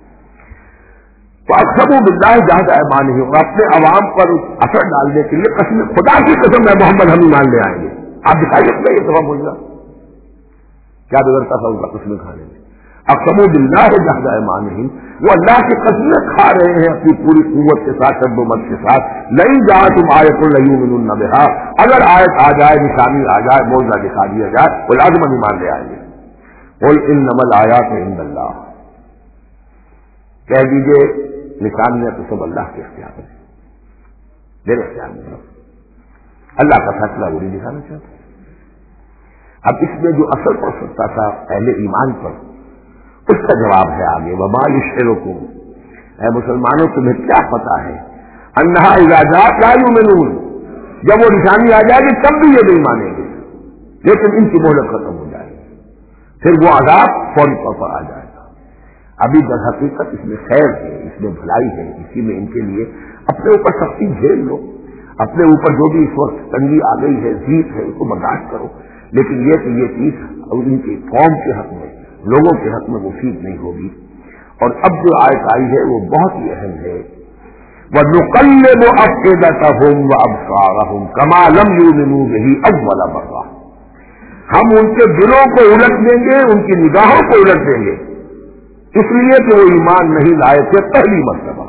Speaker 1: تو اقسموا باللہ جہد ایمانہم، اور اپنے عوام پر اثر ڈالنے کے لیے قسم، خدا کی قسم ہے محمد ہم ایمان لے آئیں گے. آپ دکھائیے کہ یہ دفعہ معجزہ کیا بگڑتا تھا ان کا قسمیں کھانے میں. اقسموا باللہ جہد ایمانہم، وہ اللہ کی قسمیں کھا رہے ہیں اپنی پوری قوت کے ساتھ، شد و مت کے ساتھ. لئن جاءتہم آیۃ لیؤمنن بہا، اگر آیت آ جائے، نشانی آ جائے، معجزہ دکھا دیا جائے، وہ لازماً ایمان لے آئیں گے. قل انما الآیات عند اللہ، کہہ دیجیے نشانیاں تو سب اللہ کے اختیار میں، میرے اختیار میں، اللہ کا فیصلہ وہ نہیں دکھانا چاہتا. اب اس میں جو اثر پڑ سکتا تھا اہل ایمان پر، اس کا جواب ہے آگے. وما یشعرکم، اے مسلمانوں تمہیں کیا پتا ہے، انہا اذا جاءت لا یؤمنون، جب وہ نشانی آ جائے گی تب بھی یہ نہیں مانیں گے، لیکن ان کی مہلت ختم ہو جائے گی، پھر وہ عذاب فوری طور پر آ جائے گا. ابھی در حقیقت اس میں خیر ہے، اس میں بھلائی ہے، اسی میں ان کے لیے اپنے اوپر سختی جھیل لو، اپنے اوپر جو بھی اس وقت تنگی آ گئی ہے، ضیق ہے، اس کو برداشت کرو، لیکن یہ کہ یہ چیز ان کی قوم کے حق میں، لوگوں کے حق میں مفید نہیں ہوگی. اور اب جو آیت آئی ہے وہ بہت ہی اہم ہے. وَنُقَلِّبُ أَفْئِدَتَهُمْ وَأَبْصَارَهُمْ كَمَا لَمْ يُؤْمِنُوا بِهِ أَوَّلَ مَرَّةٍ، ہم ان کے دلوں کو الٹ دیں گے، ان کی نگاہوں کو الٹ دیں گے، اس لیے کہ وہ ایمان نہیں لائے تھے پہلی مرتبہ.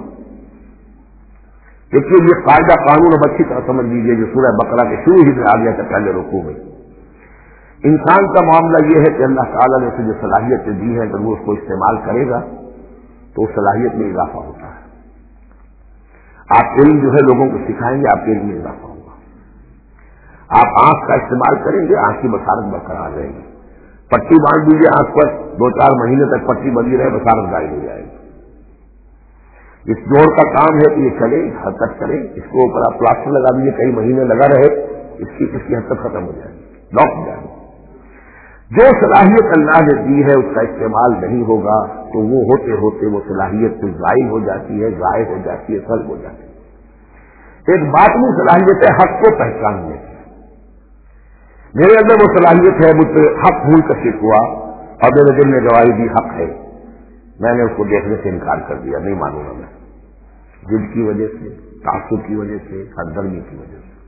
Speaker 1: دیکھیے یہ قاعدہ قانون اب اچھی طرح سمجھ لیجیے جو سورہ بقرہ کے شروع ہی میں آ گیا تھا پہلے رکوع میں. انسان کا معاملہ یہ ہے کہ اللہ تعالیٰ نے اسے جو صلاحیتیں دی ہیں اگر وہ اس کو استعمال کرے گا تو اس صلاحیت میں اضافہ ہوتا ہے. آپ علم جو ہے لوگوں کو سکھائیں گے، آپ کے علم میں اضافہ ہوگا. آپ آنکھ کا استعمال کریں گے، آنکھ کی بصارت برقرار رہے گی. پٹی باندھ دیجیے آنکھ پر، 2-4 مہینے تک پٹی بندی رہے، بصارت غائب ہو جائے گی. اس جوڑ کا کام ہے کہ یہ چلے، حرکت کرے، اس کو اوپر آپ پلاسٹر لگا دیجیے، کئی مہینے لگا رہے، اس کی حرکت ختم ہو جائے گی، لاک ہو جائے گی. جو صلاحیت اللہ نے دی ہے اس کا استعمال نہیں ہوگا تو وہ ہوتے ہوتے وہ صلاحیت کچھ ضائع ہو جاتی ہے، ضائع ہو جاتی ہے، سلب ہو جاتی ہے. ایک باطنی صلاحیت ہے حق کو پہچاننے کی. میرے اندر وہ صلاحیت ہے، مجھ پہ حق بھول کر شک ہوا اور میرے دل میں گواہی دی حق ہے، میں نے اس کو دیکھنے سے انکار کر دیا، نہیں مانوں گا میں، ضد کی وجہ سے، تعصب کی وجہ سے، ہردرمی کی وجہ سے.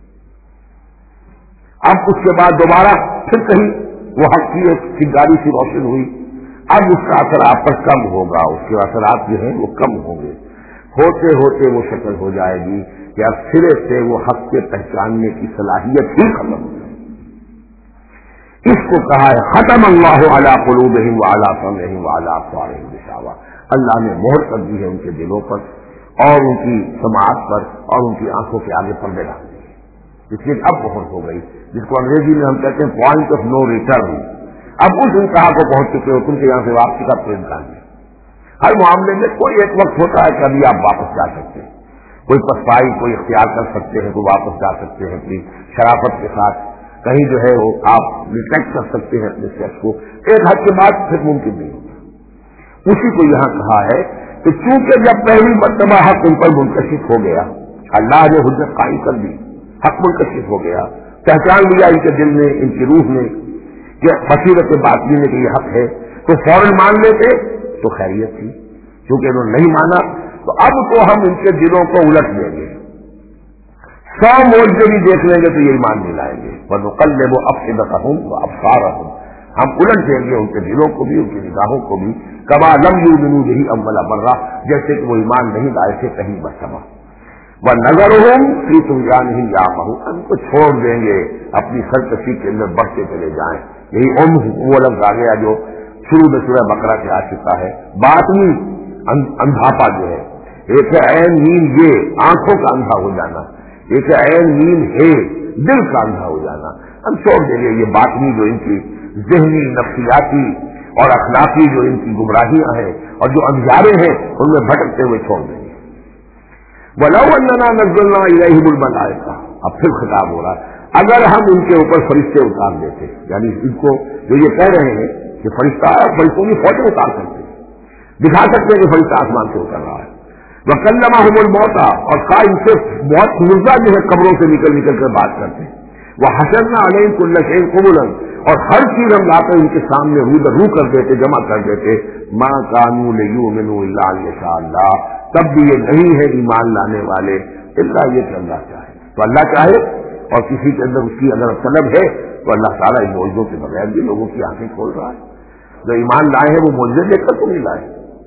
Speaker 1: اب اس کے بعد دوبارہ پھر کہیں وہ حق کی ایک چنگاری سی روشن ہوئی، اب اس کا اثر آپ پر کم ہوگا، اس کے اثرات جو ہیں وہ کم ہوں گے. ہوتے ہوتے وہ شکل ہو جائے گی کہ اب سرے سے وہ حق کے پہچاننے کی صلاحیت ہی ختم ہو جائے. اس کو کہا ہے ختم اللہ علی قلوبہم وعلی سمعہم وعلی ابصارہم غشاوہ، اللہ نے مہر کر دی ہے ان کے دلوں پر اور ان کی سماعت پر اور ان کی آنکھوں کے آگے پردے ڈال دیے. اس لیے اب مہر ہو گئی، جس کو انگریزی میں ہم کہتے ہیں پوائنٹ آف نو ریٹرن. اب اس انتہا کو پہنچ چکے ہو، تم کے یہاں سے واپسی کا کوئی امکان نہیں. ہر معاملے میں کوئی ایک وقت ہوتا ہے کہ ابھی آپ واپس جا سکتے ہیں، کوئی پسپائی کوئی اختیار کر سکتے ہیں، کوئی واپس جا سکتے ہیں اپنی شرافت کے ساتھ، کہیں جو ہے وہ آپ ریٹریکٹ کر سکتے ہیں اپنے سیکس کو. ایک حد کے بعد پھر ممکن نہیں ہوتا. اسی کو یہاں کہا ہے کہ چونکہ جب پہلی مرتبہ حق ان پر منکشف ہو گیا، اللہ نے حجت قائم کر دی، حق منکشف ہو گیا، پہچان لیا ان کے دل میں، ان کی روح میں کہ بصیرت باطنی میں کہ یہ حق ہے، تو فوراً مان لیتے تو خیریت تھی. چونکہ انہوں نے نہیں مانا تو اب تو ہم ان کے دلوں کو الٹ دیں گے، 100 معجزے بھی دیکھ لیں گے تو یہ ایمان نہیں لائیں گے. وَنُقَلِّبُ أَفْئِدَتَهُمْ وَأَبْصَارَهُمْ، ہم الٹ دیں گے ان کے دلوں کو بھی، ان کی نگاہوں کو بھی، کما لم یؤمنوا بہ اول مرہ، جیسے کہ وہ ایمان نہیں لائے تھے پہلی مرتبہ، ونذرہم فی طغیانہم یعمہون، ان کو چھوڑ دیں گے اپنی سرکشی کے اندر بڑھتے چلے جائیں. یہی وہ لفظ آ گیا جو شروع میں سورہ بقرہ سے آ چکا ہے. باطنی اندھاپا جو ہے، ایک ہے عین نیم یہ آنکھوں کا اندھا ہو جانا، ایک ہے عین نیم ہے دل کا اندھا ہو جانا. ہم چھوڑ دیں گے یہ باطنی جو ان کی ذہنی نفسیاتی اور اخلاقی جو ان کی گمراہیاں ہیں اور جو اندھیارے ہیں ان میں بھٹکتے ہوئے چھوڑ دیں گے. وَلَوْ أَنَّنَا نَزَّلْنَا إِلَيْهِمُ الْمَلَائِكَةَ، اب پھر خطاب ہو رہا ہے، اگر ہم ان کے اوپر فرشتے اتار دیتے، یعنی ان کو جو یہ کہہ رہے ہیں کہ فرشتہ ہے، فرشتوں کی فوجیں اتار سکتے ہیں، دکھا سکتے ہیں کہ فرشتہ آسمان سے اتر رہا ہے. وَكَلَّمَهُمُ الْمَوْتَى، اور کا ان سے بہت مردہ جو ہے قبروں سے نکل کر بات کرتے ہیں. وَحَشَرْنَا عَلَيْهِمْ كُلَّ شَيْءٍ قُبُلًا، اور ہر چیز ہم لاتے ان کے سامنے رو کر دیتے، جمع کر دیتے. مَا كَانُوا لِيُؤْمِنُوا إِلَّا أَن يَشَاءَ اللَّهُ، تب بھی یہ نہیں ہے ایمان لانے والے الا یہ کہ اللہ چاہے. تو اللہ چاہے اور کسی کے اندر اس کی اگر طلب ہے تو اللہ تعالیٰ ان معجزوں کے بغیر بھی لوگوں کی آنکھیں کھول رہا ہے. جو ایمان لائے ہیں وہ معجزے دیکھ کر تو نہیں لائے،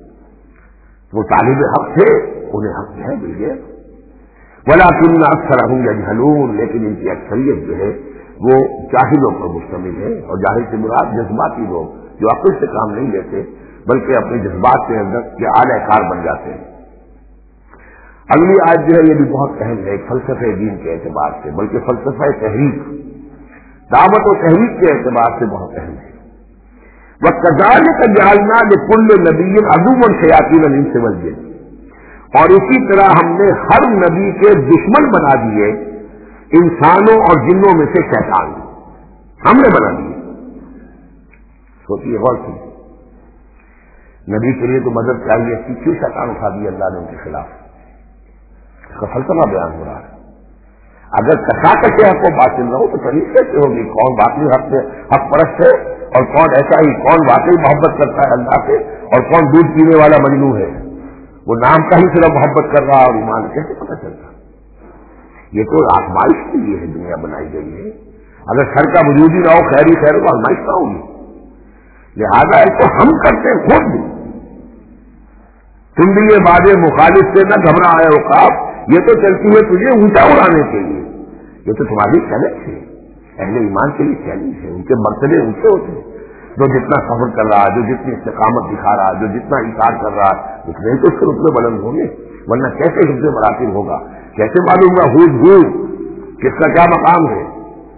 Speaker 1: وہ طالب حق تھے، انہیں حق ہے مل گئے. وَلَٰكِنَّ أَكْثَرَهُمْ يَجْهَلُونَ، لیکن ان کی اکثریت جو ہے وہ جاہلوں پر مشتمل ہے. اور جاہل سے مراد جذباتی لوگ جو عقل سے کام نہیں لیتے بلکہ اپنے جذبات کے اندر کے اعلی کار بن جاتے ہیں. اگلی آیت جو ہے یہ بھی بہت اہم ہے فلسفہ دین کے اعتبار سے، بلکہ فلسفہ تحریک، دعوت و تحریک کے اعتبار سے بہت اہم ہے. وَكَذَٰلِكَ جَعَلْنَا لِكُلِّ نَبِيٍّ عَدُوًّا شَيَاطِينَ الْإِنسِ وَالْجِنِّ، اور اسی طرح ہم نے ہر نبی کے دشمن بنا دیے انسانوں اور جنوں میں سے شیطان، ہم نے بنا دیے. سوچیے غور سے، نبی کے لیے تو مدد چاہیے تھی، کیوں شیطان اٹھا دیا اللہ نے ان کے خلاف؟ اس کا فلسفہ بیان ہو رہا ہے. اگر کساکش حق کو باطل نہ ہو تو تمیز کیسے ہوگی کون باطل حق پرست ہے اور کون ایسا ہی، کون واقعی محبت کرتا ہے اللہ سے اور کون دودھ پینے والا مجنوں ہے؟ وہ نام کا ہی صرف محبت کر رہا اور ایمان کیسے پتہ چلتا؟ یہ تو آزمائش کے لیے ہے دنیا بنائی گئی ہے. اگر سر کا وجود ہی نہ ہو خیر ہی خیر کو آزمائش نہ ہوگی. لہذا اس کو ہم کرتے ہیں خود بھی. تم بھی یہ باتیں مخالف سے نہ گھبرا ہے اوقاف، یہ تو چلتی ہے تجھے اونچا اڑانے کے لیے. یہ تو تمہاری چیلنج ہے، اہل ایمان کے لیے چیلنج ہے. ان کے مرتبے اونچے ہوتے ہیں. جو جتنا صبر کر رہا ہے، جو جتنی استقامت دکھا رہا ہے، جو جتنا اطاعت کر رہا ہے، اتنے تو اس کے رتبے بلند ہوں گے. ورنہ کیسے رتبے مراتب ہوگا؟ کیسے معلوم ہوا کس کا کیا مقام ہے؟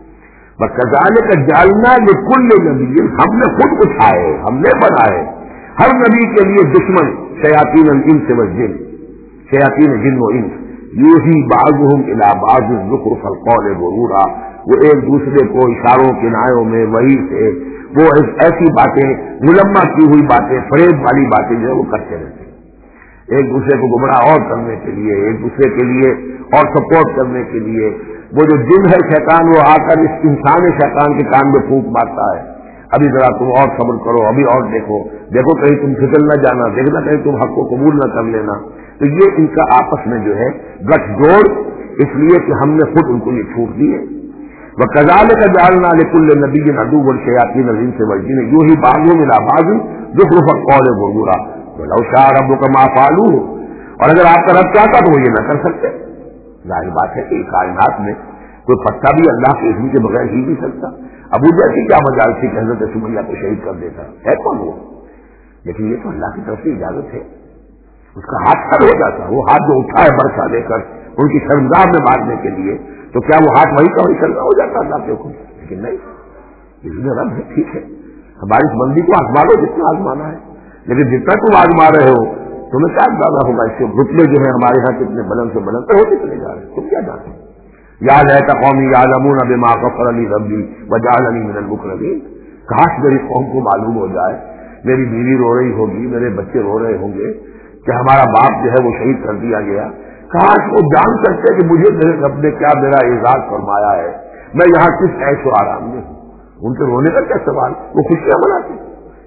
Speaker 1: وَكَذَٰلِكَ جَعَلْنَا لِكُلِّ نَبِيٍّ، ہم نے خود اٹھائے، ہم نے بنائے ہر نبی کے لیے دشمن شیاطین الانس والجن، شیاطین جن و انس، یوحی بعضهم الی بعض زخرف القول غرورا، وہ ایک دوسرے کو اشاروں کنایوں میں وحی سے وہ ایسی باتیں ملمہ کی ہوئی باتیں، فریب والی باتیں جو ہے وہ کرتے رہتے ہیں، ایک دوسرے کو گمراہ اور کرنے کے لیے، ایک دوسرے کے لیے اور سپورٹ کرنے کے لیے. وہ جو جن ہے شیطان وہ آ کر اس انسان شیطان کے کان میں پھونک مارتا ہے، ابھی ذرا تم اور صبر کرو، ابھی اور دیکھو کہیں تم پھسل نہ جانا، دیکھنا کہیں تم حق کو قبول نہ کر لینا. تو یہ ان کا آپس میں جو ہے گٹھ جوڑ، اس لیے کہ ہم نے خود ان کو یہ چھوٹ دی ہے. وَكَذَٰلِكَ جَعَلْنَا لِكُلِّ نَبِيٍّ عَدُوًّا شَيَاطِينَ الْإِنسِ وَالْجِنِّ يُوحِي بَعْضُهُمْ إِلَىٰ بَعْضٍ زُخْرُفَ الْقَوْلِ غُرُورًا وَلَوْ شَاءَ رَبُّكَ مَا فَعَلُوهُ، اور اگر آپ کا رب چاہتا تو وہ یہ نہ کر سکتے. ظاہر بات ہے کہ کائنات میں کوئی پتا بھی اللہ کے اذن کے بغیر ہی نہیں سکتا. ابو جہل کی کیا مجال تھی کہ حضرت سمیہ کو شہید کر دیتا ہے کون وہ؟ لیکن یہ تو اللہ کی طرف سے اجازت ہے. اس کا ہاتھ کر ہو جاتا، وہ ہاتھ جو اٹھا ہے برسا لے کر ان کی شرمگاہ میں مارنے کے لیے، تو کیا وہ ہاتھ وہی کا وہی چلنا ہو جاتا اللہ کے حکم؟ لیکن نہیں، اس میں رب ہے. ٹھیک ہے ہماری اس بندی کو آزما لو جتنا آزمانا ہے، لیکن جتنا تم آزما رہے ہو تمہیں کیا اندازہ ہوگا اس کے رتبے جو ہے ہمارے یہاں کتنے بلند سے بلند ہوتے چلے جا رہے ہیں، تم کیا جانتے ہو؟ یاد ہے قومی یعلمون بما غفر لی ربی وجعلنی من المکرمین، کاش میری قوم کو معلوم ہو جائے، میری بیوی رو رہی ہوگی، میرے بچے رو رہے ہوں گے کہ ہمارا باپ جو ہے وہ شہید کر دیا گیا، کاش وہ جان سکتے کہ مجھے میرے رب نے کیا میرا اعزاز فرمایا ہے، میں یہاں کس عیش و آرام میں ہوں. ان کے رونے کا کیا سوال، وہ خوشیاں مناتے.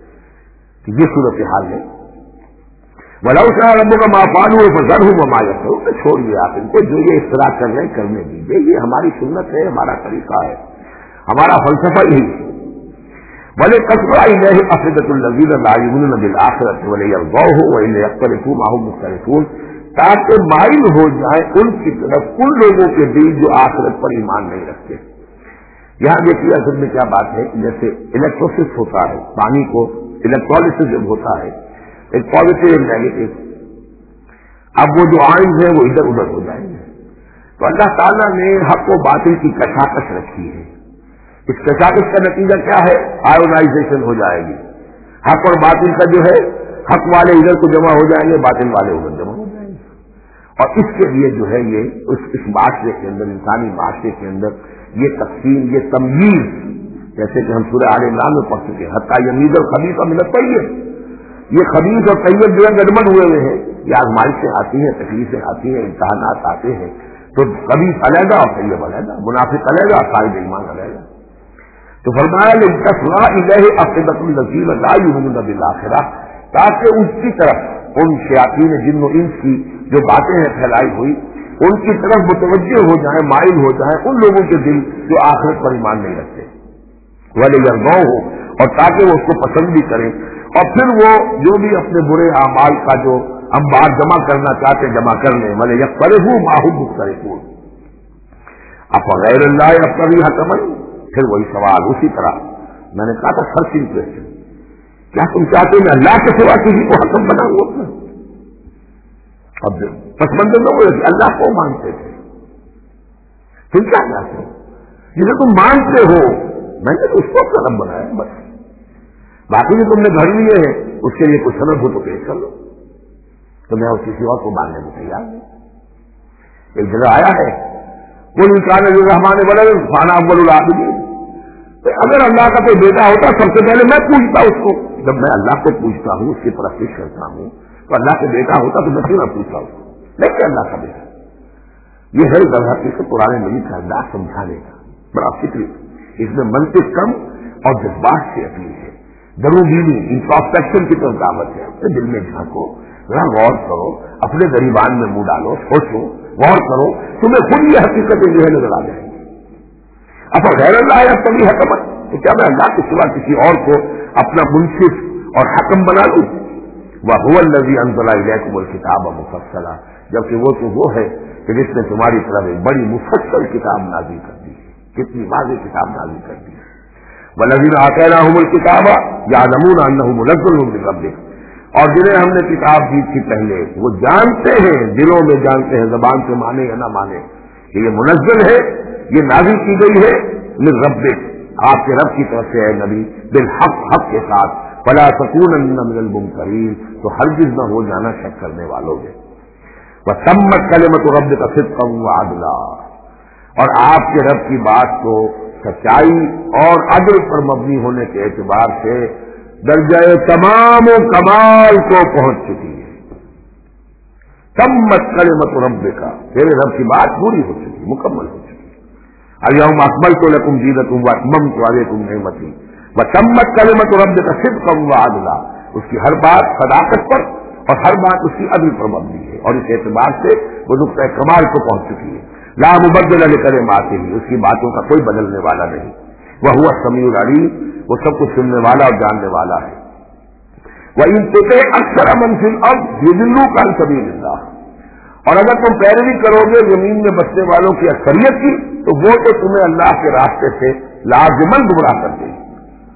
Speaker 1: یہ صورت حال ہے. وَلَوْ شَاءَ رَبُّكَ مَا فَعَلُوهُ فَذَرْهُمْ وَمَا يَفْتَرُونَ، چھوڑیے آپ ان کو، جو یہ اختراع کر رہے ہیں کرنے دیجیے، یہ ہماری سنت ہے، ہمارا طریقہ ہے، ہمارا فلسفہ یہی ہے. وَلِتَسْمَعَ إِلَيْهِ أَفْئِدَةُ الَّذِينَ لَا يُؤْمِنُونَ بِالْآخِرَةِ وَلِيَرْضَوْهُ وَإِنْ يَقْتَرِفُوا مَا هُمْ مُخْتَلِفُونَ، تاکہ مائل ہو جائیں ان کی طرف ان لوگوں کے دل جو آخرت پر ایمان نہیں رکھتے۔ یہاں دیکھیے اصل میں کیا بات ہے، جیسے الیکٹروسس ہوتا ہے، پانی کو الیکٹرولسس جب ہوتا ہے، ایک پازیٹو ایک نیگیٹو، اب وہ جو آئنز ہیں وہ ادھر ادھر ہو جائیں گے۔ تو اللہ تعالیٰ نے حق و باطل کی کشاکش رکھی ہے، اس کشاکش کا نتیجہ کیا ہے؟ آئونائزیشن ہو جائے گی۔ حق اور باطل کا جو ہے، حق والے ادھر کو جمع ہو جائیں گے، باطل والے ادھر جمع ہو جائیں گے، اور اس کے لیے جو ہے یہ اس معاشرے کے اندر، انسانی معاشرے کے اندر یہ تقسیم، یہ تمیز، جیسے کہ ہم سورہ آل عمران میں پڑھ چکے ہیں، حتیٰ یمیز الخبیث من الطیب، یہ خبیث اور طیب جو ہے گڑبڑ ہوئے ہوئے ہیں، یہ آزمائشیں آتی ہیں، تکلیفیں آتی ہیں، امتحانات آتے ہیں، تو خبیث علیحدہ اور طیب علیحدہ، منافق علیحدہ اور صاحب ایمان علیحدہ۔ تو فرمایا لِتَسْمَعَ إِلَيْهِ أَفْئِدَةُ الَّذِينَ لَا يُؤْمِنُونَ بِالْآخِرَةِ، تاکہ اس کی طرف ان شیاطین جن و انس کی جو باتیں ہیں پھیلائی ہوئی، ان کی طرف متوجہ ہو جائیں، مائل ہو جائیں ان لوگوں کے دل جو آخرت پر ایمان نہیں رکھتے، وَلِيَرْضَوْهُ، اور تاکہ وہ اس کو پسند بھی کریں، اور پھر وہ جو بھی اپنے برے اعمال کا جو انبار جمع کرنا چاہتے جمع کر لیں، وَلِيَقْتَرِفُوا مَا هُمْ مُقْتَرِفُونَ۔ أَفَغَيْرَ اللَّهِ يَبْتَغِي حَكَمًا، پھر وہی سوال اسی طرح میں نے کہا تھا، سرچنگ کویسچن، کیا تم چاہتے ہیں میں اللہ کے سوا کسی کو حکم بناؤں اپنا؟ اب پس منظر لوگ اللہ کو مانتے تھے، تم کیا چاہتے ہو؟ جسے تم مانتے ہو میں نے اس کو اپنا رب بنایا، بس باقی جو تم نے گھر لیے ہیں اس کے لیے کچھ سبب ہو تو پیش کر لو، تو میں اس کسی اور کو ماننے کو تیار نہیں۔ ایک جگہ آیا ہے قُلْ إِنْ كَانَ لِلرَّحْمَٰنِ وَلَدٌ فَأَنَا أَوَّلُ الْعَابِدِينَ، تو اگر اللہ کا کوئی بیٹا ہوتا سب سے پہلے میں پوچھتا اس کو، جب میں اللہ کو پوچھتا ہوں، اس کی پرستش کرتا ہوں، تو اللہ کا بیٹا ہوتا تو میں کیوں نہ پوچھتا ہوں، لیکن اللہ کا بیٹا، یہ ہے ذرا سے قرآن مجید کا انداز سمجھانے کا بڑا فکری، اس میں منطق کم اور جذبات سے اپیل ہے، ضروری انٹراسپیکشن کی طرف دعوت ہے، اپنے دل میں جھانکو، ذرا غور کرو، اپنے غریبان میں منہ ڈالو، سوچو، غور کرو، تمہیں خود یہ حقیقتیں جو ہے نظر آ جائیں گی۔ اب غیر اللہ یبتغی حکما، تو کیا میں اللہ کے سوا کسی اور کو اپنا منصف اور حکم بنا لوں؟ وَهُوَ الَّذِي أَنزَلَ إِلَيْكُمُ الْكِتَابَ مُفَصَّلًا، جبکہ وہ تو وہ ہے کہ جس نے تمہاری طرف ایک بڑی مفصل کتاب نازل کر دی ہے، کتنی واضح کتاب نازل کر دی ہے۔ وَالَّذِينَ آتَيْنَاهُمُ الْكِتَابَ يَعْلَمُونَ أَنَّهُ مُنَزَّلٌ مِّن رَّبِّكَ، اور جنہیں ہم نے کتاب دی تھی پہلے وہ جانتے ہیں، دلوں میں جانتے ہیں، زبان سے مانے یا نہ مانے کہ یہ منزل ہے، یہ نازل کی گئی ہے من ربک، آپ کے رب کی طرف سے ہے نبی، بالحق، حق کے ساتھ، فلا تکونن من الممترین، تو ہرگز نہ ہو جانا شک کرنے والوں میں، وتمت کلمۃ ربک صدقا وعدلا، اور آپ کے رب کی بات کو سچائی اور عدل پر مبنی ہونے کے اعتبار سے درجہ تمام و کمال کو پہنچ چکی ہے۔ تمت کلمۃ ربک، تیرے رب کی بات پوری ہو چکی، مکمل ہو چکی۔ الیوم اکملت لکم دینکم واتممت علیکم نعمتی وتمت کلمۃ ربک صدقا وعدلا، اس کی ہر بات صداقت پر اور ہر بات اس کی عدل پر مبنی ہے، اور اس اعتبار سے وہ نقطۂ کمال کو پہنچ چکی ہے۔ لا مبدل لکلماتہ، اس کی باتوں کا کوئی بدلنے والا نہیں، وہو السمیع العلیم، وہ سب کچھ سننے والا اور جاننے والا ہے۔ وَإِن تُطِعْ أَكْثَرَ مَن فِي الْأَرْضِ يُضِلُّوكَ عَن سَبِيلِ اللَّهِ، اور اگر تم پیروی کرو گے زمین میں بسنے والوں کی اکثریت کی تو وہ تو تمہیں اللہ کے راستے سے لازماً گمراہ کر دے گی۔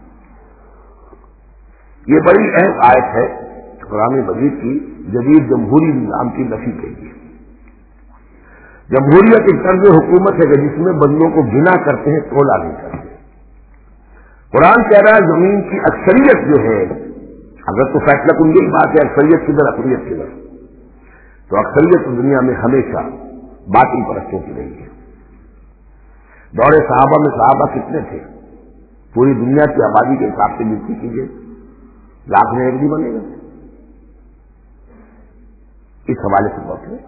Speaker 1: یہ بڑی اہم آیت ہے قرآن مجید کی جدید جمہوری نظام کی نفی کے لیے۔ جمہوریت ایک طرز حکومت ہے کہ جس میں بندوں کو گنا کرتے ہیں، تولا نہیں کرتے۔ قرآن کہہ رہا ہے زمین کی اکثریت جو ہے، اگر تو فیصلہ کن یہی بات ہے اکثریت کدھر اقلیت کدھر، تو اکثریت دنیا میں ہمیشہ باطل پرستوں کی رہی ہے۔ دور صحابہ میں صحابہ کتنے تھے؟ پوری دنیا کی آبادی کے حساب سے گنتی کیجیے، لاکھ میں ایک بھی بنے گا۔ اس حوالے سے بہت ہے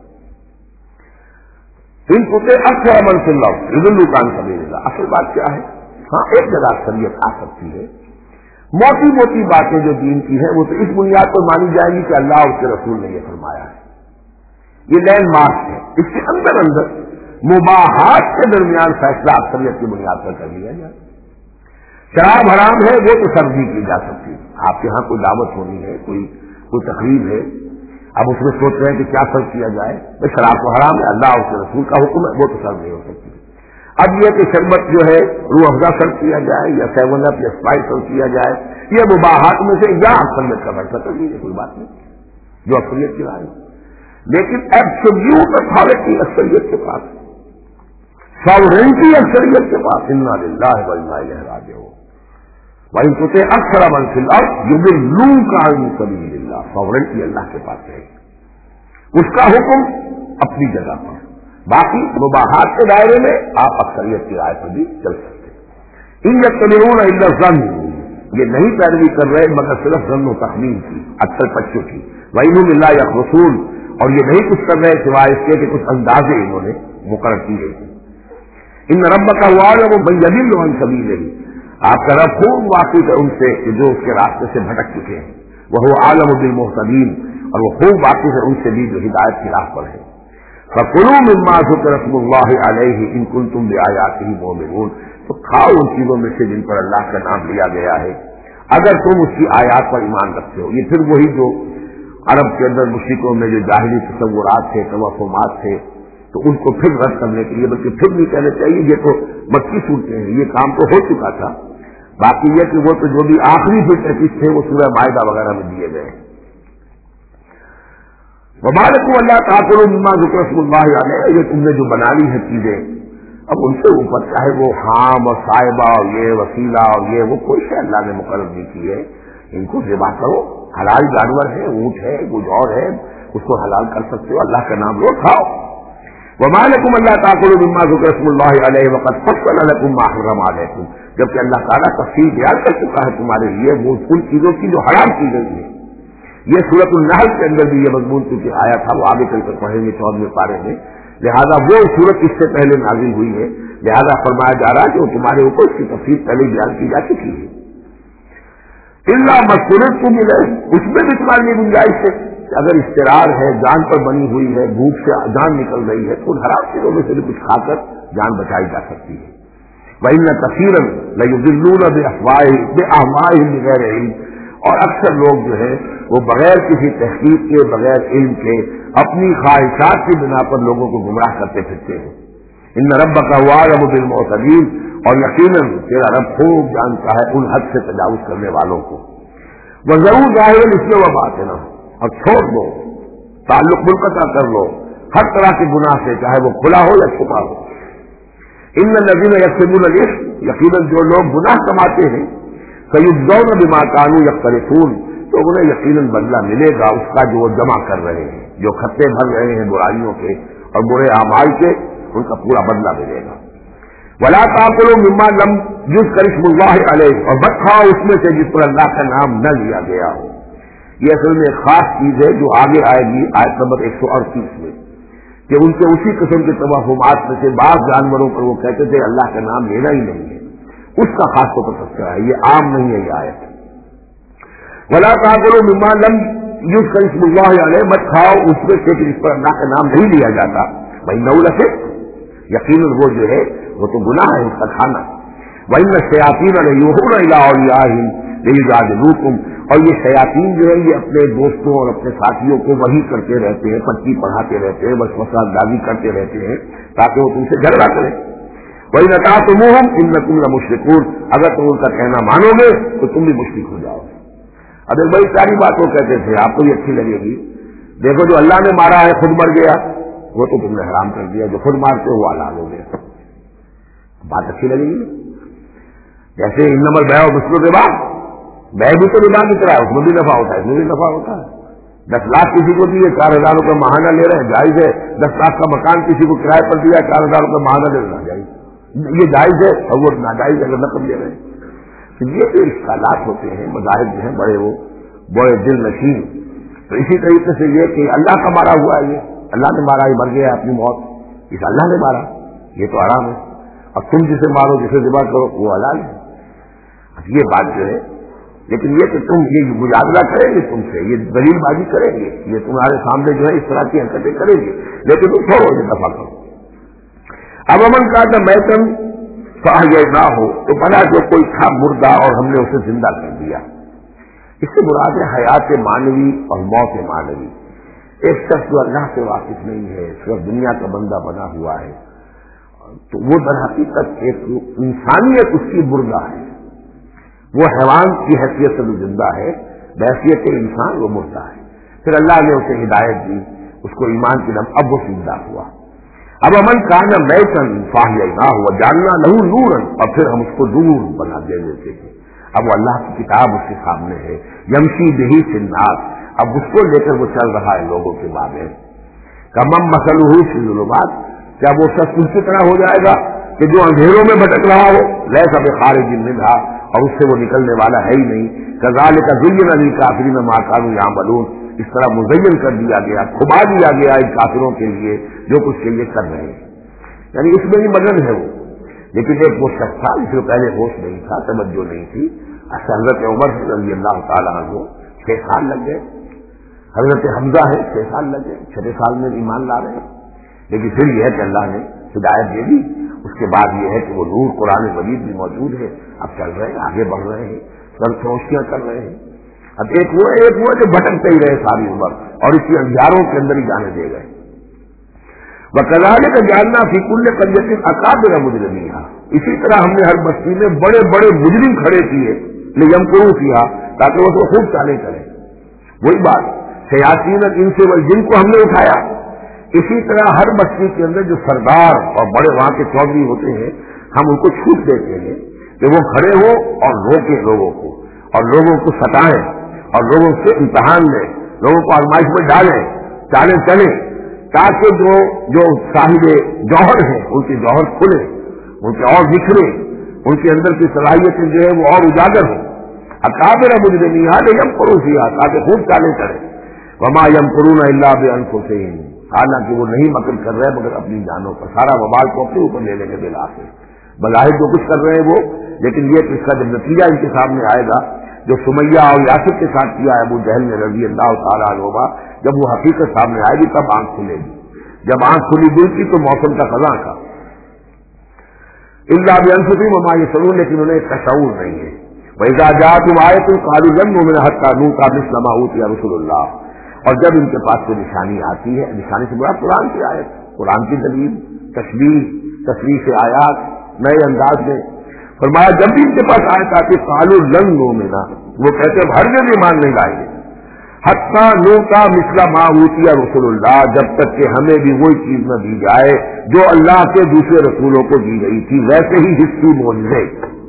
Speaker 1: ان کتے اکثر من فی الارض یضلوک عن سبیل اللہ۔ اصل بات کیا ہے؟ ہاں ایک جگہ اکثریت آ سکتی ہے، موٹی موٹی باتیں جو دین کی ہیں وہ تو اس بنیاد پر مانی جائیں گی کہ اللہ اور اس کے رسول نے یہ فرمایا ہے، یہ لینڈ مارک ہے۔ اس کے اندر اندر مباحات کے درمیان فیصلہ اکثریت کی بنیاد پر کر لیا جائے۔ شراب حرام ہے وہ تو سرو نہیں کی جا سکتی. آپ کے ہاں کوئی دعوت ہونی ہے, کوئی تقریب ہے, اب اس میں سوچ رہے ہیں کہ کیا سرو کیا جائے, بھائی شراب تو حرام ہے, اللہ اور اس کے رسول کا حکم ہے, وہ تو سرو نہیں ہو سکتی. اب یہ کہ شربت جو ہے روح افزا سرو کیا جائے یا 7 اپ یا اسپرائٹ سرو کیا جائے, یہ مباحات میں سے یا اکثریت کا بڑھ سکتا ہے, کوئی بات نہیں جو اکثریت کی رائے. لیکن ایبسولوٹ اتھارٹی اکثریت کے پاس, ساورنٹی اکثریت کے پاس, انا للہ و انا الیہ راجعون. وَإِن تُطِعْ أَكْثَرَ مَن فِي الْأَرْضِ يُضِلُّوكَ عَن سَبِيلِ اللَّهِ. ساورنٹی اللہ کے پاس ہے, اس کا حکم اپنی جگہ پر, باقی مباحات کے دائرے میں آپ اکثریت کی رائے پر بھی چل سکتے. ان يَتَّبِعُونَ إِلَّا الظَّنَّ, یہ نہیں پیروی کر رہے مگر صرف ظن و تخمین کی, اچھل پچوں کی. وَإِنْهُمْ إِلَّا يَخْرُصُونَ, اور یہ نہیں کچھ کر رہے سوائے اس کے کہ کچھ اندازے انہوں نے مقرر کی گئی. ان ربک هو اعلم من یضل عن سبیلہ, آپ کا رب خوب واقف ہے ان سے جو اس کے راستے سے بھٹک چکے ہیں. وہ اعلم بالمہتدین, اور وہ خوب واقف ہے ان سے بھی جو ہدایت کی راہ پر ہے. فَكُلُوا مِمَّا ذُكِرَ اسْمُ اللَّهِ عَلَيْهِ إِن كُنتُم بِآيَاتِهِ مُؤْمِنُونَ, تو کھاؤ ان چیزوں میں سے جن پر اللہ کا نام لیا گیا ہے اگر تم اس کی آیات پر ایمان رکھتے ہو. یہ پھر وہی جو عرب کے اندر مشرکوں میں جو جاہلی تصورات تھے, توہمات تھے, تو ان کو پھر رد کرنے کے لیے, بلکہ پھر نہیں کہنا چاہیے, یہ تو مکی صورتیں ہیں, یہ کام تو ہو چکا تھا. باقی یہ کہ وہ تو جو بھی آخری فکر تھے وہ سورہ مائدہ وغیرہ میں دیے گئے. وَمَا لَكُمْ أَلَّا تَأْكُلُوا مِمَّا ذُكِرَ اسْمُ اللَّهِ عَلَيْهِ, یہ تم نے جو بنا لی ہے چیزیں, اب ان سے اوپر چاہے وہ حام اور صائبہ اور یہ وسیلہ اور یہ وہ کوئی شے اللہ نے مقرر نہیں کی ہے, ان کو ذبح کرو. حلال جانور ہے, اونٹ ہے, کچھ اور ہے, اس کو حلال کر سکتے ہو, اللہ کا نام لو, کھاؤ. وَمَا لَكُمْ أَلَّا تَأْكُلُوا مِمَّا ذُكِرَ اسْمُ اللَّهِ عَلَيْهِ وَقَدْ فَصَّلَ لَكُم مَّا حَرَّمَ عَلَيْكُمْ, جبکہ اللہ تعالیٰ تفصیل بیان کر چکا ہے تمہارے لیے وہ ان چیزوں کی جو حرام کی گئی ہے. یہ سورۃ النحل کے اندر بھی یہ مضمون چونکہ آیا تھا, وہ آگے چل کر پڑھیں گے 14ویں پارے میں, لہذا وہ سورت اس سے پہلے نازل ہوئی ہے, لہذا فرمایا جا رہا ہے کہ وہ تمہارے اوپر اس کی تفصیل پہلے بیان کی جا چکی ہے. الا مَسْتُرِرْتُمْ إِلَيْهِ, اس میں بھی تمہاری گنجائش ہے اگر اضطرار ہے, جان پر بنی ہوئی ہے, بھوک سے جان نکل رہی ہے, تو ان حرام چیزوں میں سے بھی کچھ کھا کر جان بچائی جا سکتی ہے. وَإِنَّ كَثِيرًا لَيُضِلُّونَ بِأَهْوَائِهِمْ بِغَيْرِ عِلْمٍ, اور اکثر لوگ جو ہے وہ بغیر کسی تحقیق کے, بغیر علم کے, اپنی خواہشات کی بنا پر لوگوں کو گمراہ کرتے پھرتے ہیں. ان ربک هو اعلم بالمعتدین, اور یقیناً تیرا رب خوب جانتا ہے ان حد سے تجاوز کرنے والوں کو. وَذَرُوا ظَاهِرَ الْإِثْمِ وَبَاطِنَهُ, اور چھوڑ دو, تعلق منقطع کر لو ہر طرح کے گناہ سے, چاہے وہ کھلا ہو یا چھپا ہو. ان الذین یکسبون الاثم, یقیناً جو لوگ گناہ کماتے ہیں, سیجزون بما کانوا یقترفون, تو انہیں یقیناً بدلہ ملے گا اس کا جو وہ جمع کر رہے ہیں, جو کھتے بھر رہے ہیں برائیوں کے اور برے اعمال کے, ان کا پورا بدلہ ملے گا. ولا تاکلوا مما لم یذکر اسم اللہ علیہ, اور مت کھاؤ اس میں سے جس پر اللہ کا نام نہ لیا گیا ہو. یہ اصل میں ایک خاص چیز ہے جو آگے آئے گی آیت نمبر 138 میں, کہ ان کے اسی قسم کے توہمات میں سے بعض جانوروں پر وہ کہتے تھے اللہ کا نام لینا ہی نہیں ہے, اس کا خاص طور پر تذکرہ ہے, یہ عام نہیں ہے یہ آیت. ولا تاکلوا مما لم یذکر اسم اللہ علیہ, مت کھاؤ اس میں سے جس پر اللہ کا نام نہیں لیا جاتا. وَإِنَّهُ لَفِسْقٌ, یقیناً وہ جو ہے وہ تو گناہ ہے اس کا کھانا. وَإِنَّ الشَّيَاطِينَ لَيُوحُونَ إِلَىٰ أَوْلِيَائِهِمْ لِيُجَادِلُوكُمْ, اور یہ شیاطین جو ہے یہ اپنے دوستوں اور اپنے ساتھیوں کو وحی کرتے رہتے ہیں, پٹی پڑھاتے رہتے ہیں, وسوسہ گازی کرتے رہتے ہیں تاکہ وہ تم سے جھگڑا کریں. وَإِنْ أَطَعْتُمُوهُمْ إِنَّكُمْ لَمُشْرِكُونَ, اگر تم ان کا کہنا مانو گے تو تم بھی مشرک ہو جاؤ. اب ایک بڑی ساری بات وہ کہتے تھے, آپ کو یہ اچھی لگے گی, دیکھو جو اللہ نے مارا ہے خود مر گیا, وہ تو تم نے حرام کر دیا, جو خود مارتے ہو وہ حلال ہو گیا. بات اچھی لگے گی. جیسے انما البیع مثل الربا, بیع بھی تو ربا کی طرح ہے, اس میں بھی نفع ہوتا ہے, اس میں بھی نفع ہوتا ہے. 10 لاکھ کسی کو دیے, 4,000 روپے ماہانہ لے رہے ہیں, جائز ہے. 10 لاکھ کا مکان کسی کو کرائے پر دیا, 4,000 روپے ماہانہ لے رہا, جائز, یہ جائز ہے, اور وہ ناجائز اگر نقد لے رہے ہیں. تو یہ جو اشکالات ہوتے ہیں, مذاہب جو ہیں بڑے وہ بڑے دل نشین. تو اسی طریقے سے یہ کہ اللہ کا مارا ہوا ہے, یہ اللہ نے مارا, یہ مر گیا اپنی موت, اس اللہ نے مارا, یہ تو حرام ہے. اب تم جسے مارو, جسے ذبح کرو, وہ حلال ہے. یہ بات جو ہے, لیکن یہ کہ تم یہ مجادلہ کریں گے تم سے, یہ دلیل بازی کریں گے, یہ تمہارے سامنے جو ہے اس طرح کی حرکتیں کریں گے, لیکن تم چھوڑو, یہ دفاع کرو. اب امن کا تھا میتن فأحییناہ ہو تو بنا جو کوئی تھا مردہ اور ہم نے اسے زندہ کر دیا. اس سے مراد ہے حیات معنوی اور موت معنوی. ایک شخص جو اللہ سے واقف نہیں ہے، صرف دنیا کا بندہ بنا ہوا ہے، تو وہ در حقیقت ایک انسانیت اس کی مردہ ہے. وہ حیوان کی حیثیت سے زندہ ہے، بحیثیت انسان وہ مردہ ہے. پھر اللہ نے اسے ہدایت دی، اس کو ایمان کی نم، اب وہ زندہ ہوا. اب امن کان میتن فاحییناہ وجعلنا لہ نورا، اور پھر ہم اس کو نور بنا دے دیتے تھے. اب وہ اللہ کی کتاب اس کے سامنے ہے، یمشی بہ فی الناس، اب اس کو لے کر وہ چل رہا ہے لوگوں کے بارے. کمم مثلہ فی الظلمات، کیا وہ شخص اس کی طرح ہو جائے گا کہ جو اندھیروں میں بھٹک رہا ہو، لیس بخارج منھا، اور اس سے وہ نکلنے والا ہے ہی نہیں. کذالک زین للکافرین ما کانوا یعملون، اس طرح مزین کر دیا گیا، کھبا دیا گیا ان کافروں کے لیے جو کچھ کے لیے کر رہے ہیں. یعنی اس میں ہی مگن ہے وہ. لیکن ایک وہ شخص تھا جس کو پہلے ہوش نہیں تھا، توجہ نہیں تھی. حضرت عمر رضی اللہ تعالیٰ عنہ 6 سال لگ گئے، حضرت حمزہ ہے 6 سال لگ گئے، 6 سال میں ایمان لا رہے ہیں. لیکن پھر یہ ہے کہ اللہ نے ہدایت دے دی. اس کے بعد یہ ہے کہ وہ نور قرآن مجید بھی موجود ہے. اب چل رہے ہیں، آگے بڑھ رہے ہیں، سر فروشیاں کر رہے ہیں. اب ایک وہ جو بھٹکتے ہی رہے ساری عمر اور اسی انجاروں کے اندر ہی جانے دے گئے. وَكَذَلِكَ جَعَلْنَا فِي كُلِّ قَرْيَةٍ أَكَابِرَ مُجْرِمِينَ، اسی طرح ہم نے ہر بستی میں بڑے بڑے مجرم کھڑے کیے، لِيَمْكُرُوا فِيهَا، تاکہ وہ تو خوب چالیں کریں. وہی بات، شیاطین الانس والجن کو ہم نے اٹھایا. اسی طرح ہر بستی کے اندر جو سردار اور بڑے وہاں کے چودھری ہوتے ہیں، ہم ان کو چھوٹ دیتے ہیں کہ وہ کھڑے ہوں اور روکیں لوگوں کو، اور لوگوں کو ستائیں، اور لوگوں سے امتحان لیں، لوگوں کو آزمائش میں ڈالیں، چالیں چلیں، تاکہ جو صاحب جوہر ہیں ان کے جوہر کھلے، ان کے اور نکھرے، ان کے اندر کی صلاحیتیں جو ہے وہ اور اجاگر ہوں. اکابر مجرمین لیمکروا فیہا، تاکہ خوب چالیں چلیں. وما یمکرون الا بانفسہم، حالانکہ وہ نہیں مکر کر رہے مگر اپنی جانوں پر. سارا وبال کو اپنے اوپر لینے کے بلا سے بظاہر جو کچھ کر رہے ہیں وہ، لیکن یہ کہ اس کا جب نتیجہ ان کے سامنے آئے گا جو سمیہ اور یاسر کے ساتھ کیا ہے ابو جہل نے رضی اللہ تعالیٰ عنہ، جب وہ حقیقت سامنے آئے گی تب آنکھ کھلے گی. جب آنکھ کھلی دل کی تو موسم کا خزاں کا الا بانفسہم وما یشعرون، لیکن انہیں اس کا شعور نہیں ہے. وَإِذَا جَاءَتْهُمْ آیَةٌ قَالُوا لَن نُؤْمِنَ حَتَّىٰ نُؤْتَىٰ مِثْلَ مَا أُوتِیَ رُسُلُ اللَّهِ، اور جب ان کے پاس کوئی نشانی آتی ہے، نشانی سے مراد قرآن کی آیت، قرآن کی دلیل، تشبیہ، تصریف آیات نئے انداز میں. فرمایا جب بھی ان کے پاس آیت آتی قالوا لن نؤمن، وہ کہتے ہیں ہرگز ایمان نہیں لائیں گے، حتیٰ نؤتیٰ مثل ما اوتی رسول اللہ، جب تک کہ ہمیں بھی وہی چیز نہ دی جائے جو اللہ کے دوسرے رسولوں کو دی گئی تھی، ویسے ہی حصی معجزے.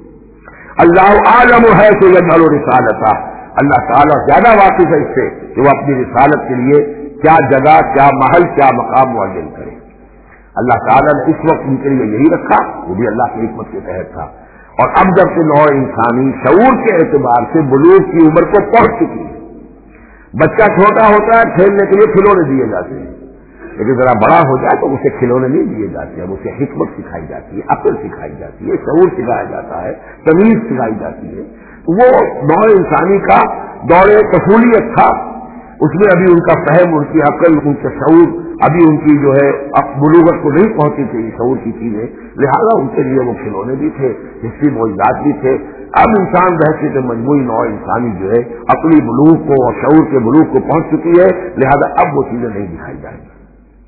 Speaker 1: اللہ عالم ہے کہ یجعل رسالتہ، اللہ تعالیٰ زیادہ واقف ہے اس سے کہ وہ اپنی رسالت کے لیے کیا جگہ، کیا محل، کیا مقام معین کرے. اللہ تعالیٰ نے اس وقت ان کے لیے یہی رکھا، وہ بھی اللہ کی حکمت کے تحت تھا. اور اب جب کہ نوع انسانی شعور کے اعتبار سے بلوغ کی عمر کو پہنچ چکی ہے، بچہ چھوٹا ہوتا ہے کھیلنے کے لیے کھلونے دیے جاتے ہیں، لیکن ذرا بڑا ہو جائے تو اسے کھلونے نہیں دیے جاتے، اب اسے حکمت سکھائی جاتی ہے، عقل سکھائی جاتی ہے، شعور سکھایا جاتا ہے، تمیز سکھائی جاتی ہے. وہ نوع انسانی کا دور طفولیت تھا، اس میں ابھی ان کا فہم، ان کی عقل، ان کا شعور ابھی ان کی جو ہے بلوغت کو نہیں پہنچی تھی شعور کی چیزیں، لہذا ان کے لیے وہ کھلونے بھی تھے، حصی معجزات بھی تھے. اب انسان بحثیت مجموعی نوع انسانی جو ہے عقلی بلوغ کو اور شعور کے بلوغ کو پہنچ چکی ہے، لہذا اب وہ چیزیں نہیں دکھائی جائیں گی.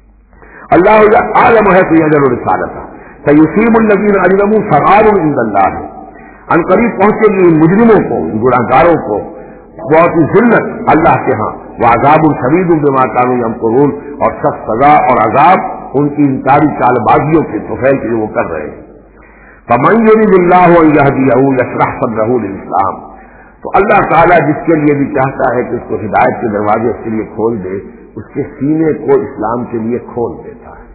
Speaker 1: اللہ عالم ہے کہ یجعل رسالتہ سیصیب الذین اجرموا صغار عند اللہ، ان قریب پہنچے گی ان مجرموں کو، ان گناہگاروں کو بہت ہی ذلت اللہ کے ہاں، وعذاب شدید بما کانوا یمکرون، اور سخت سزا اور عذاب ان کی انکاری چال بازیوں کے طفیل کے لیے وہ کر رہے ہیں. فمن یرید اللہ ان یہدیہ یشرح صدرہ للاسلام، تو اللہ تعالیٰ جس کے لیے بھی چاہتا ہے کہ اس کو ہدایت کے دروازے اس کے لیے کھول دے، اس کے سینے کو اسلام کے لیے کھول دیتا ہے.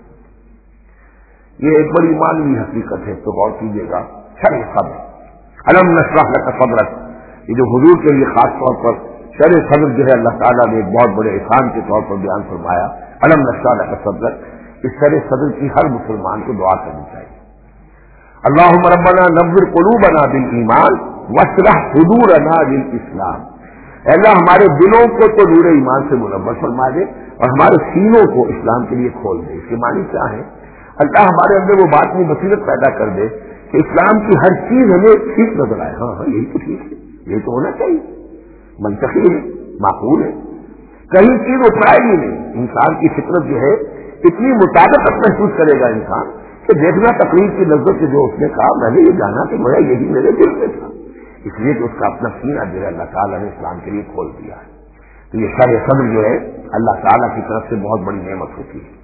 Speaker 1: یہ ایک بڑی معنوی حقیقت ہے، تو غور کیجیے گا. شرح صدر، الم نشرح لک صدرک، یہ جو حضور کے لیے خاص طور پر شرح صدر جو ہے اللہ تعالیٰ نے ایک بہت بڑے احسان کے طور پر بیان فرمایا. الم نشرح لک صدرک، اس شرح صدر کی ہر مسلمان کو دعا کرنی چاہیے. اللہم ربنا نور قلوبنا بالایمان واشرح صدورنا للاسلام، اے اللہ ہمارے دلوں کو تو نور ایمان سے منور فرما دے اور ہمارے سینوں کو اسلام کے لیے کھول دے. اس کے معنی کیا ہے؟ اللہ ہمارے اندر وہ باطنی بصیرت پیدا کر دے کہ اسلام کی ہر چیز ہمیں ٹھیک نظر آئے. ہاں ہاں یہی تو ٹھیک ہے, یہی تو ہونا چاہیے, منطقی ہے, معقول ہے, کہیں چیز اٹھائے گی نہیں. انسان کی فطرت جو ہے اتنی مطابقت محسوس کرے گا انسان کہ دیکھنا تقریر کی نظر سے جو اس نے کہا میں نے یہ جانا کہ مجھے یہی میرے دل میں تھا, اس لیے کہ اس کا اپنا سینہ جو ہے اللہ تعالیٰ نے اسلام کے لیے کھول دیا ہے. تو یہ شرح صدر جو ہے اللہ تعالیٰ کی طرف سے بہت بڑی نعمت ہوتی ہے.